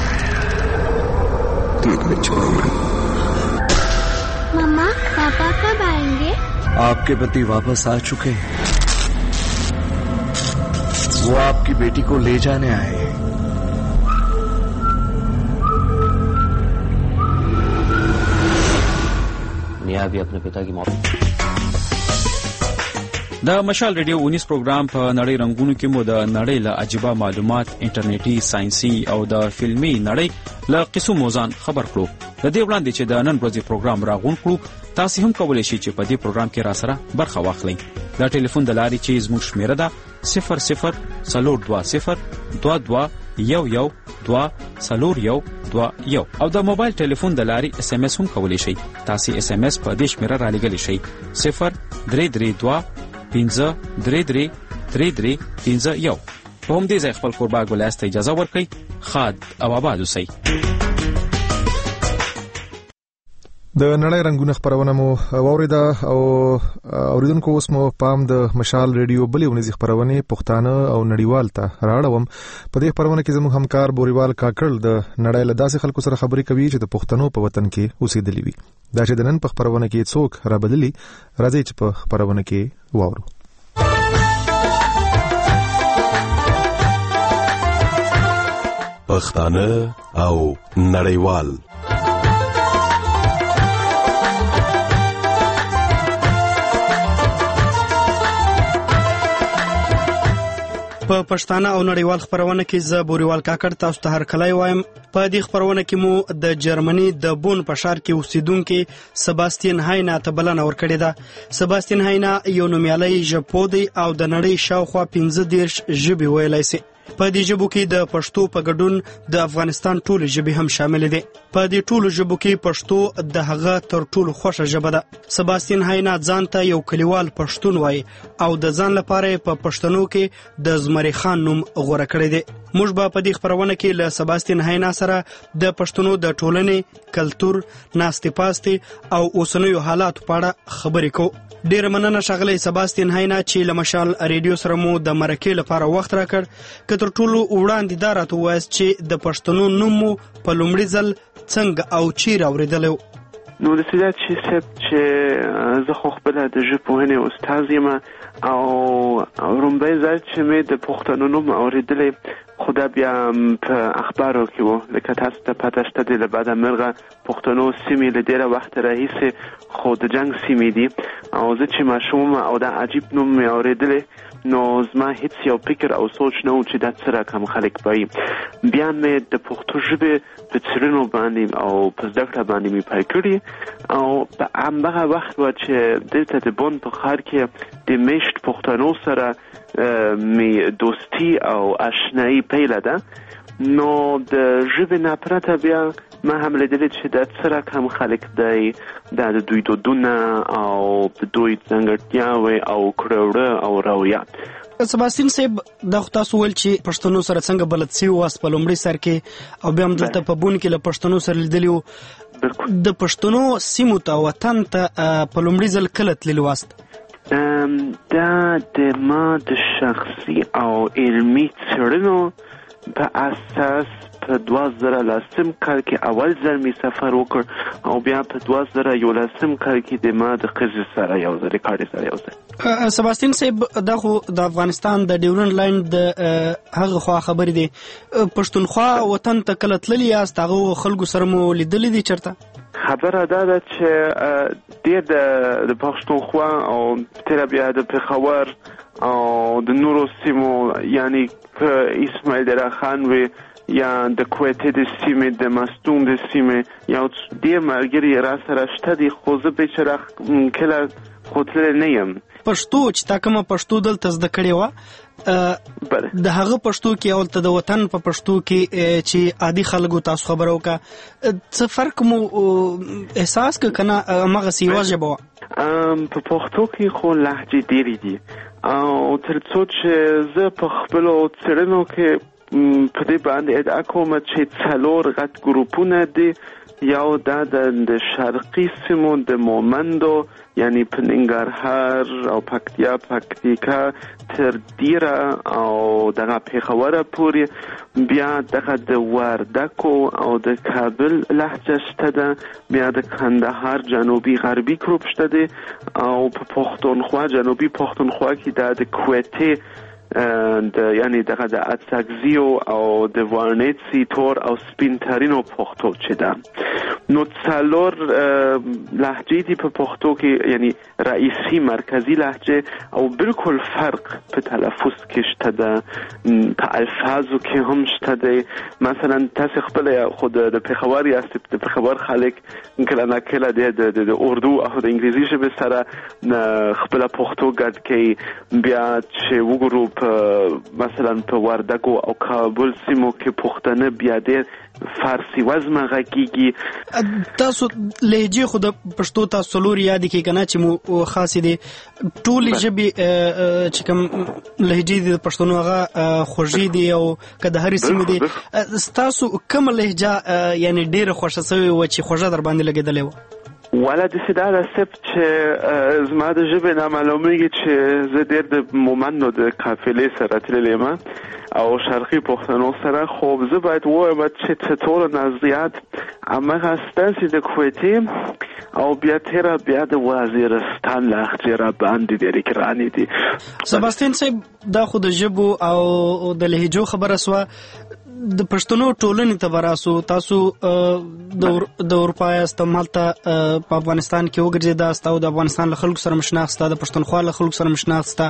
[SPEAKER 12] तुम्हें कभी छोड़ूंगा.
[SPEAKER 27] मम्मा पापा कब आएंगे?
[SPEAKER 13] आपके पति वापस आ चुके हैं. वो आपकी बेटी को ले जाने आए हैं.
[SPEAKER 28] मियां भी अपने पिता की मौत.
[SPEAKER 5] د مشال ریډیو اونیس پروګرام په نړۍ رنگونو کې مو د نړۍ له عجیبه معلومات، انټرنیټي، ساينسي او د فلمي نړۍ له قصو موزان خبر کړو. د دې وړاندې چې د نن ورځې پروګرام راغون کړو، تاسو هم کولای شئ چې په دې پروګرام کې را سره برخه واخلئ. دا ټلیفون د لارې چې زموږ شمیره ده صفر صفر څلور دوه صفر دوه دوه یو یو دوه څلور یو دوه یو او د موبایل ټلیفون د لارې اس ام اس هم کولای شئ. تاسو اس ام اس په دې شمیره را لګلی شئ صفر درې درې دوه پنځه درې درې درې درې پنځه یو. په همدې ځای خپل کوربه ګولیاس ته اجازه ورکړئ. ښاد او آباد اوسئ.
[SPEAKER 1] د نړۍ رنگونه خبرونه مو واوریده او اوریدونکو اوس مو پام د مشال ریډیو بلې ونیزي خبرونه پښتانه او نړیوال ته راړوم. په دې خبرونه کې زموږ همکار بوریوال کاکړ د نړۍ له داسې خلکو سره خبرې کوي چې د پښتنو په وطن کې اوسېدلي وي. دا چې د نن په خبرونه کې څوک رابدلي راځي چې په خبرونه کې واورو.
[SPEAKER 11] پښتانه او نړیوال.
[SPEAKER 10] په پښتانه او نړیوال خبرونه کې زه بوریوال کاکړ تاسو ته هر کله وایم. په دې خبرونه کې مو د جرمني د بون په ښار کې اوسیدونکو سباستین هاینا ته بلنه ورکړې ده. سباستین هاینا یو نومیالی ژبپوه دی او د نړۍ شاوخوا پنځه دېرش ژبې ویلی سي. په دې ژبو کې د پښتو په ګډون د افغانستان ټولې ژبې هم شامل دي. په دې ټولو ژبو کې پښتو د هغه تر ټولو خوښه ژبه ده. سباستین هاینا ځان ته یو کلیوال پښتون وایي او د ځان لپاره په پښتنو کې د زمری خان نوم غوره کړی دی. موږ به په دې خبرونه کې له سباستین هاینا سره د پښتنو د ټولنې، کلتور، ناستې پاستې او اوسنیو حالاتو په اړه خبرې کوو. ډیره مننه ښاغلی سباستین هاینا چې له مشال ریډیو سره مو د مرکې لپاره وخت راکړ. که تر ټولو وړاندې دا راته ووایاست چې د پښتنو نوم مو په لومړي ځل څنګه او چیرې اورېدلی و؟
[SPEAKER 15] نو د سیده چې صاحب چې زه خو خپله د ژبپوهنې استاذ یم او لومړی ځل چې مې د پښتنو نوم اورېدلی خو دا بیا په اخبارو کې و. لکه تاسو ته پته شته دی له بده مرغه پښتنو سیمې له ډېره وخته راهیسې خو د جنګ سیمې دي او زه چې ماشوم او دا عجیب نوم مې اورېدلی نو زما هیڅ یو فکر او سوچ نه و چې دا څه رقم خلک به وي. بیا مې د پښتو ژبې په څېړنو باندې او په زده کړه باندې مې پیل کړي او په همدغه وخت و چې دلته د بون په ښار کې د میشت پښتنو سره مې دوستي او اشنایي پیله ده. نو د ژبې نه پرته بیا ما هم لیدلی چې دا څه رقم خلک دی، دا د دوی دودونه او د دوی ځانګړتیاوې او کړوړه او رویات.
[SPEAKER 10] سباستین صاحب دا خو تاسو ویل چې پښتنو سره څنګه بلد سوي واست په لومړي سر کې او بیا هم دلته په بون کې له پښتنو سره لیدلي وو. د پښتنو سیمو ته وطن ته په لومړي ځل کله تللي واست؟
[SPEAKER 15] دا د ما د شخصي او علمي څېړنو په اساس په دوه زره لسم کال کې اول ځل مې سفر وکړ او بیا په دوه زره یولسم کال کې د ما د ښځې سره یو ځل د کاړې سره یو ځل.
[SPEAKER 10] سباستین صاحب دا خو د افغانستان د ډیورنډ لاین د هغه خوا خبرې دي. پښتونخوا وطن ته کله تللي یاست؟ هغه خلکو سره مو لیدلي دي چېرته؟
[SPEAKER 15] خبره دا ده چې ډېر د پښتونخوا او تېره بیا د پېښور او د نورو سیمو یعنی که اسماعیل دره خان وي یا د کویتې د سیمې د مستون د سیمې یا ډېر ملګري را سره شته دي خو زه بیچاره کله خو تللی نه یم.
[SPEAKER 10] پښتو چې تا کومه پښتو دلته زده کړې وه د هغه پښتو کې او د وطن په پښتو کې چې عادي خلکو تاسو خبره وکړه څه فرق مو احساس که که نه همغسې یوه ژبه وه؟
[SPEAKER 15] په پښتو کې خو لهجې ډېرې دي او تر څو چې زه په خپلو څېړنو کې په دې باندې ادعا کوم چې څلور غټ ګروپونه دي. یو دا د شرقي سیمو د مومندو یعنی په ننګرهار او پکتیا پکتیکا تر دیره او دغه پېښوره پورې، بیا دغه د وردکو او د کابل لهجه شته ده، بیا د کندهار جنوبي غربي ګروپ شته دی او په پښتونخوا جنوبي پښتونخوا کې دا د کویتې د یعنی دغه د اتساکزیو او د وارنیتسی تور او سپینترینو پښتو چې ده. نو څلور لهجې دي په پښتو کې یعنی رئیسی مرکزی لهجه او بالکل فرق په تلفظ کې شته ده، په الفاظو کې هم شته دی. مثلا تاسو خپل خود د پېښور یاست، د پېښور خلک کله نه کله د اردو او د انګلیزي ژبې سره خپل پښتو ګډ کوي. بیا چې وګورو مثلا په وردګو او کابل سیمو کې پښتانه بیا ډېر فارسی وزمه غږیږي.
[SPEAKER 10] تاسو لهجه خو د پښتو تاسو څلور یاد کی کنه چې مو خاص دي ټول ژبې چې کوم لهجه دي د پښتون هغه خوږی دي او کله هر سیمه دي تاسو کوم لهجه یعنی ډیره خوښه شوی و چې خوږه در باندې لګیدلې و
[SPEAKER 15] ولا د سیدا د سپ چې زما د ژبې نه معلومیږي چې زه ډېر د مومندو د قافلې سره تللی یم او شرقي پښتنو سره خو زه باید ووایم چې څټور نه زیات هماغه ستاسې د کویتې او بیا تیره بیا د وزیرستان لهجې را باندې ډېرې ګرانې دي.
[SPEAKER 10] سباستین صاحب دا خو د ژبو او د لهجو خبره سوه د پښتنو ټولنې ته براسو تاسو د اروپا یاستم هلته په افغانستان کې وګرځېداست او د افغانستان له خلکو سره مشناخته د پښتونخوا له خلکو سره مشناخته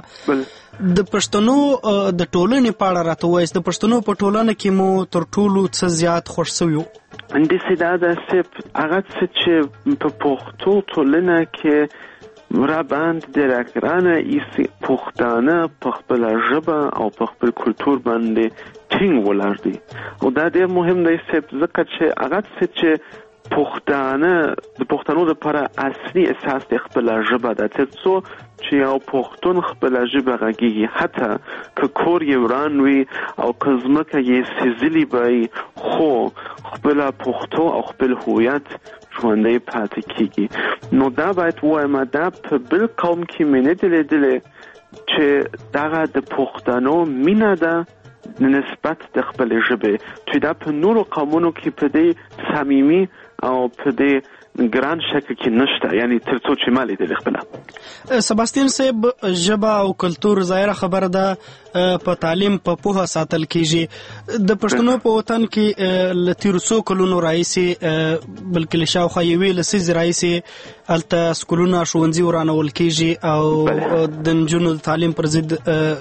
[SPEAKER 10] د پښتنو د ټولنې په اړه راته ووایاست د پښتنو په ټولنه کې مو تر ټولو څه زیات خوښ سوي وو؟
[SPEAKER 15] همداسې دا ده صاحب هغه څه چې په پښتو ټولنه کې را باندې ډېره ګرانه ایسي پښتانه په خپله ژبه او په خپل کلتور باندې ټینګ ولاړ دي او دا ډېر مهم دی صاحب ځکه چې هغه څه چې پښتانه د پښتنو لپاره اصلي اساس د خپله ژبه ده تر څو چې یو پښتون خپله ژبه غږیږي حتی که کور یې وران وي او که ځمکه یې سېزلې به خو خپله پښتو او خپل هویت ژوندی پاتې کېږي. نو دا باید ووایم دا په بل قوم کې مې نه دي لیدلې چې دغه د پښتنو مینه ده نسبت د خپلې ژبې چې دا په نورو قومونو کې په دې صمیمي او په دې ګران شکل کې نشته یعنی تر څو چې ما لیدلې خپله.
[SPEAKER 10] سباستین صاحب ژبه او کلتور ظاهره خبره ده په تعلیم په پوهه ساتل کېږي د پښتنو په وطن کې له تېرو څو کلونو راهیسې بلکې له شاوخوا یوې لسیزې راهیسې هلته سکولونه ښوونځي ورانول کېږي او د نجونو د تعلیم پر ضد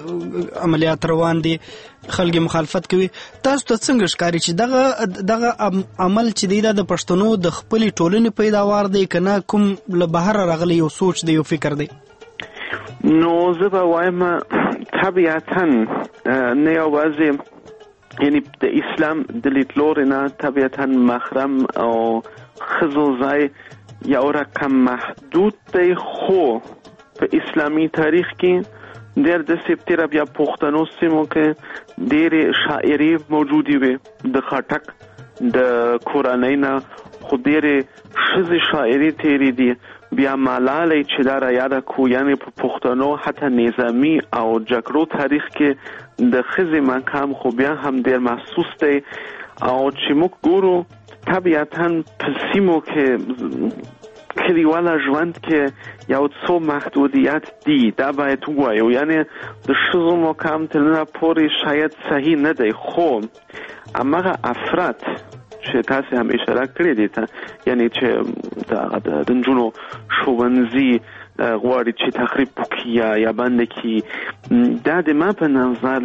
[SPEAKER 10] عملیات روان دي خلک مخالفت کوي. تاسو ته څنګه ښکاري چې دغه دغه عمل چې دی دا د پښتنو د خپلې ټولنې پیداوار دی که نه کوم له بهره راغلی یو سوچ دی یو فکر دی؟
[SPEAKER 15] نو زه به وایم طبیعتا نه یوازې یعنی د اسلام د لیدلوري نه طبیعتا محرم او ښځو ځای یو رقم محدود دی خو په اسلامي تاریخ کې ډېر د سپتیره بیا پښتنو سیمو کې ډېرې شاعري موجودې وې د خټک د کورنۍ نه خو ډېرې ښځې شاعري تېرې دي بیا ملالۍ چې دا را یاده کړو یعنې په پښتنو حتی نظامي او جګړو تاریخ کې د ښځې مقام خو بیا هم ډېر محسوس دی او چې موږ ګورو طبیعتا په سیمو کې کلیواله ژوند کې یو څو محدودیت دي دا باید ووایو یعنې د ښځو مقام تر ننه پورې شاید صحیح نه دی خو هماغه افراد چې تاسې هم اشاره کړې دي ته یعنی چې د نجونو ښوونځي غواړي چې تخریب وکړي یا یا بند کړي دا د ما په نظر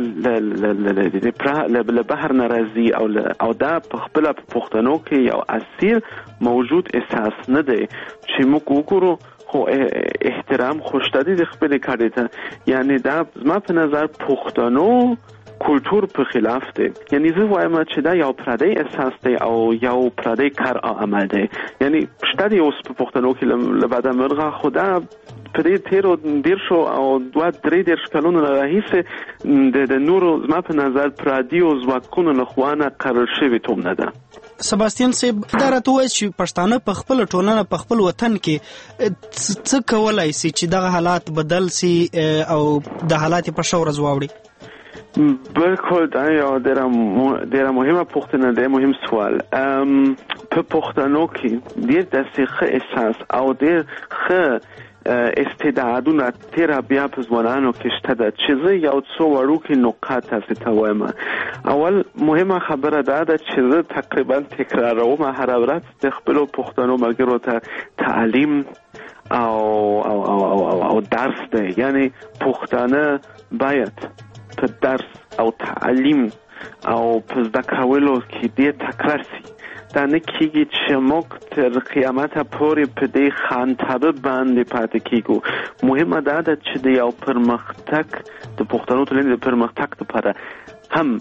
[SPEAKER 15] له بهر نه راځي او او دا په خپله په پښتنو کې یو اصیل موجود احساس نه دی چې موږ وګورو خو احترام خوشته دي د خپلې کارې ته یعنی دا زما په نظر پښتنو کلتور په خلاف دی یعنی زه وایم چې دا یو پردی احساس دی او یو پردی کار عمل دی یعنی شته دی اوس په پښتنو کې له بعده مرغه خو دا په دې تیرو دیرشو او دوه درې دېرش کلونو نه راهیسې د نورو زما په نظر پردیو ځواکونو له خوا نه قرار شوې توم نه ده.
[SPEAKER 10] سباستین صاحب دا راته ووایي چې پښتانه په خپله ټولنه په خپل وطن کې څه کولی سي چې دغه حالات بدل سي او د حالات په ښه ورځ واوړي؟
[SPEAKER 15] بالکل دا یو ډېره مهمه پوښتنه دی مهم سوال په پښتنو کې ډېر داسې ښه احساس او ډېر ښه استعدادونه تیره بیا په ځوانانو کې شته ده چې زه یو څو وړوکي نقاط تاسې ته وایم. اول مهمه خبره دا ده چې زه تقریبا تکراروم هره ورځ د خپلو پښتنو ملګرو ته تعلیم او او او او, او درس دی یعنی پښتانه باید په درس او تعلیم او په زده کولو کې ډېر تکرار سي دا نه کېږي چې موږ تر قیامته پورې په دې خانتبه باندې پاتې کېږو. مهمه دا ده چې د یو پرمختګ د پښتنو ټولنې د پرمختګ لپاره هم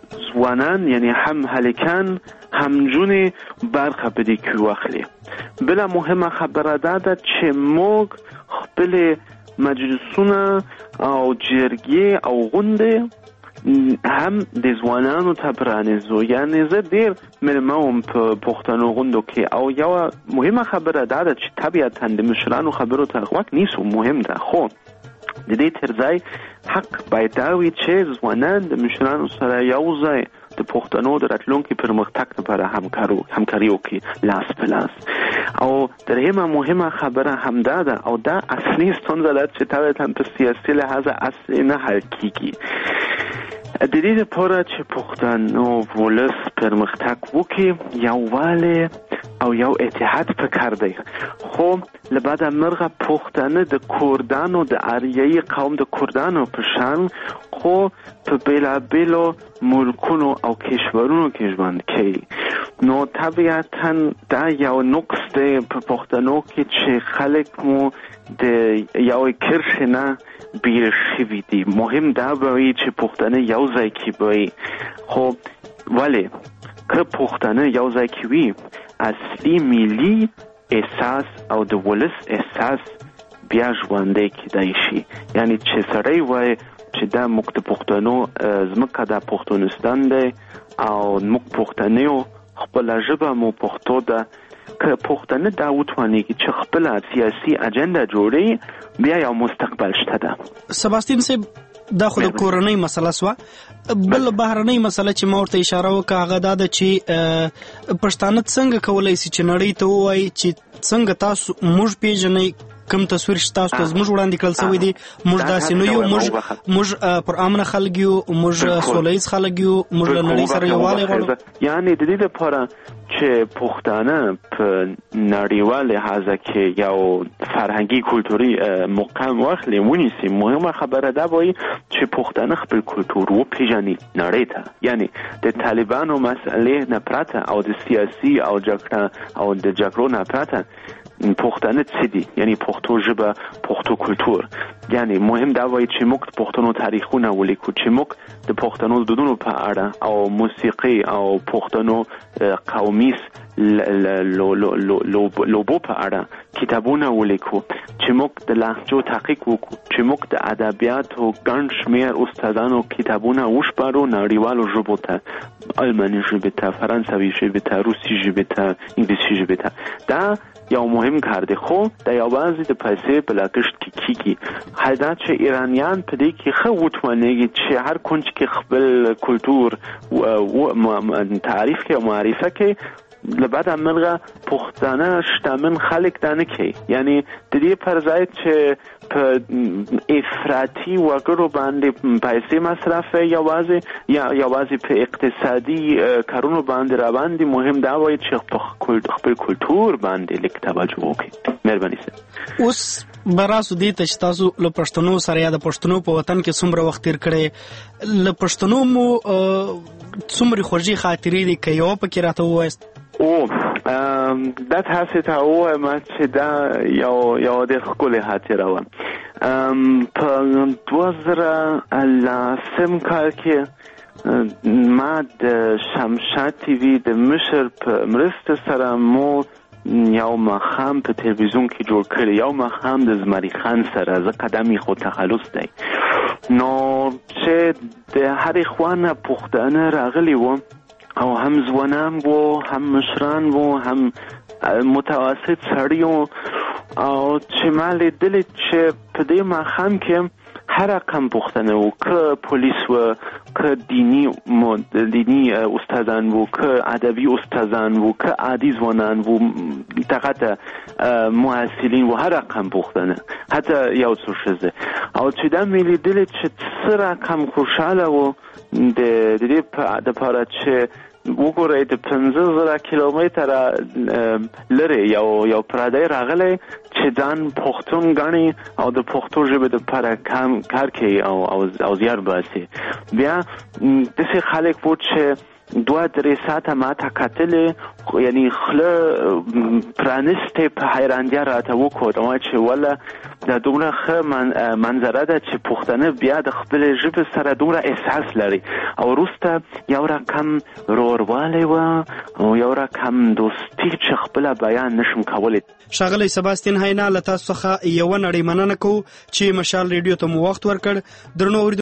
[SPEAKER 15] ځوانان یعنی هم هلکان هم جونې برخه په دې کې واخلي. بله مهمه خبره دا ده چې موږ خپل مجلسونه او جرګې او غونډې هم د ځوانانو ته پرانیزو. یعنی زه ډېر مېلمه وم په پښتنو غونډو کې او یوه مهمه خبره دا ده چې طبیعتا د مشرانو خبرو ته غوږ نیسو، مهم ده، خو د دې تر ځای حق باید دا وي چې ځوانان د مشرانو سره یو ځای د پښتنو د راتلونکي پرمختګ لپاره همکاري وکړي لاس په لاس. او درېیمه مهمه خبره همدا ده او دا اصلي ستونزه ده چې طبیعتا په سیاسي لحاظ اصلي نه حل کیږي. د دې لپاره چې پښتنو ولس پرمختګ وکړي یووالی او یو اتحاد پکار دی. خو له بده مرغه پښتانه د کردانو د آریایي قوم د کردانو په شان خو په بېلابېلو ملکونو او کشورونو کې ژوند کوي. نو طبیعتا دا یو نقص دی په پښتنو کې چې خلک مو د یو کرښې نه بیر شوي دي. مهم دا به وي چې پښتانه یو ځای کې وي. خو ولې که پښتانه یو ځای کې وي اصلي ملي احساس او د ولس احساس بیا ژوندی کیدای شي. یعنی چې سړی وایي چې دا موږ د پښتنو ځمکه د پښتونستان دی او موږ پښتانه یو، خپله ژبه مو پښتو ده. که پښتانه دا وتوانېږي چې خپله سیاسي اجنډا جوړوي بیا یو مستقبل شته ده.
[SPEAKER 10] سباستین صاحب دا خو د کورنۍ مسله سوه. بل بهرنۍ مسله چې ما ورته اشاره وکړه هغه دا ده چې پښتانه څنګه کولی شي چې نړۍ ته ووایي چې څنګه تاسو موږ پیژنئ، کوم تصویر چې تاسو ته زموږ وړاندې کړل شوی دی، موږ داسې نه یو، موږ موږ پر امنه خلک یو، موږ سوله ییز خلک یو، موږ له نړۍ سره یووالی غواړو.
[SPEAKER 15] یعنې د دې لپاره چې پښتانه په نړیوال لحاظ کې یو فرهنګي کلتوري مقام واخلي ونیسي، مهمه خبره دا وایي چې پښتانه خپل کلتور وپېژني نړۍ ته. یعنی د طالبانو مسئلې نه پرته او د سیاسي او جګړه او د جګړو نه پرته پښتانه څه دي، یعنی پښتو ژبه، پښتو کلتور. یعنی مهم دا وایي چې موږ د پښتنو تاریخونه ولیکو، چې موږ د پښتنو دودونو په اړه او موسیقي او پښتنو قومیز لوبو په اړه کتابونه ولیکو، چې موږ د لهجو تحقیق وکړو، چې موږ د ادبیاتو ګڼ شمېر استادانو کتابونه وشپارو نړیوالو ژبو ته، الماني ژبې ته، فرانسوي ژبې ته، روسي ژبې ته، انګلیسي ژبې ته. دا یو مهم کار دی، خو دا یوازې د پیسې په لګښت کې کیږي. حدا چې ایرانیان په دې کې ښه وتوانېږي چې هر کونج کې خپل کلتور تعریف کړي او معرفه کړي، له بده مرغه پښتانه شتمن خلک دا نه کوي. یعنی د دې پر ځای چې په افراطي وګړو باندې پیسې مصرفه یوازې یا یوازې په اقتصادي کارونو باندې روان دي، مهم دا وایي چې خپل کلتور باندې لږ توجه وکړي. مهرباني سره
[SPEAKER 10] اوس براسو دې ته چې تاسو له پښتنو سره یا د پښتنو په وطن کې څومره وخت تیر کړی، له پښتنو مو څومره خوږې خاطرې دي که یوه پکې راته ووایاست؟
[SPEAKER 15] او دا تاسو ته وایم چې دا یو یو ډېر ښکلې خاطره وه. په دوه زره لسم کال کې ما د شمشاد ټي وي د مشر په مرسته سره مو یو ماښام په تلویزیون کې جوړ کړی، یو ماښام د زمري خان سره، ځکه دا مې خو تخلص دی. نو چې د هرې خوا نه پښتانه راغلي وو او هم ځوانان وو، هم مشران وو، هم متوسط سړي وو، او چې ما لیدلې چې په دې ماښام کې هر رقم پښتانه وو، که پولیس وو، که دینی دینی استادان وو، که ادبي استادان وو، که عادي ځوانان وو، دغه محصلین وو، هر رقم پښتانه، حتی یو څو ښځې. او چې دا مې لیدلې چې څه رقم خوشحاله وو د دې دپاره چې وګورئ د پنځه زره کیلومتره لرې یو یو پردی راغلی چې ځان پښتون ګڼي او د پښتو ژبې دپاره کار کوي او او زیار باسي. بیا داسې خلک وو چې دوه درې ساعته ما ته کتلې یعنی خله پرانستې په حیرانتیا راته وکړه چې وله دا دومره ښه منظره ده چې پښتانه بیا د خپلې ژبې سره دومره احساس لري او وروسته یو رقم وروروالی و او یو رقم دوستي چې خپله بیان نشم کولی.
[SPEAKER 10] ښاغلی سباستین هاینا له تاسو څخه یوه نړۍ مننه کوو چې مشال ریډیو ته مو وخت ورکړ. درنو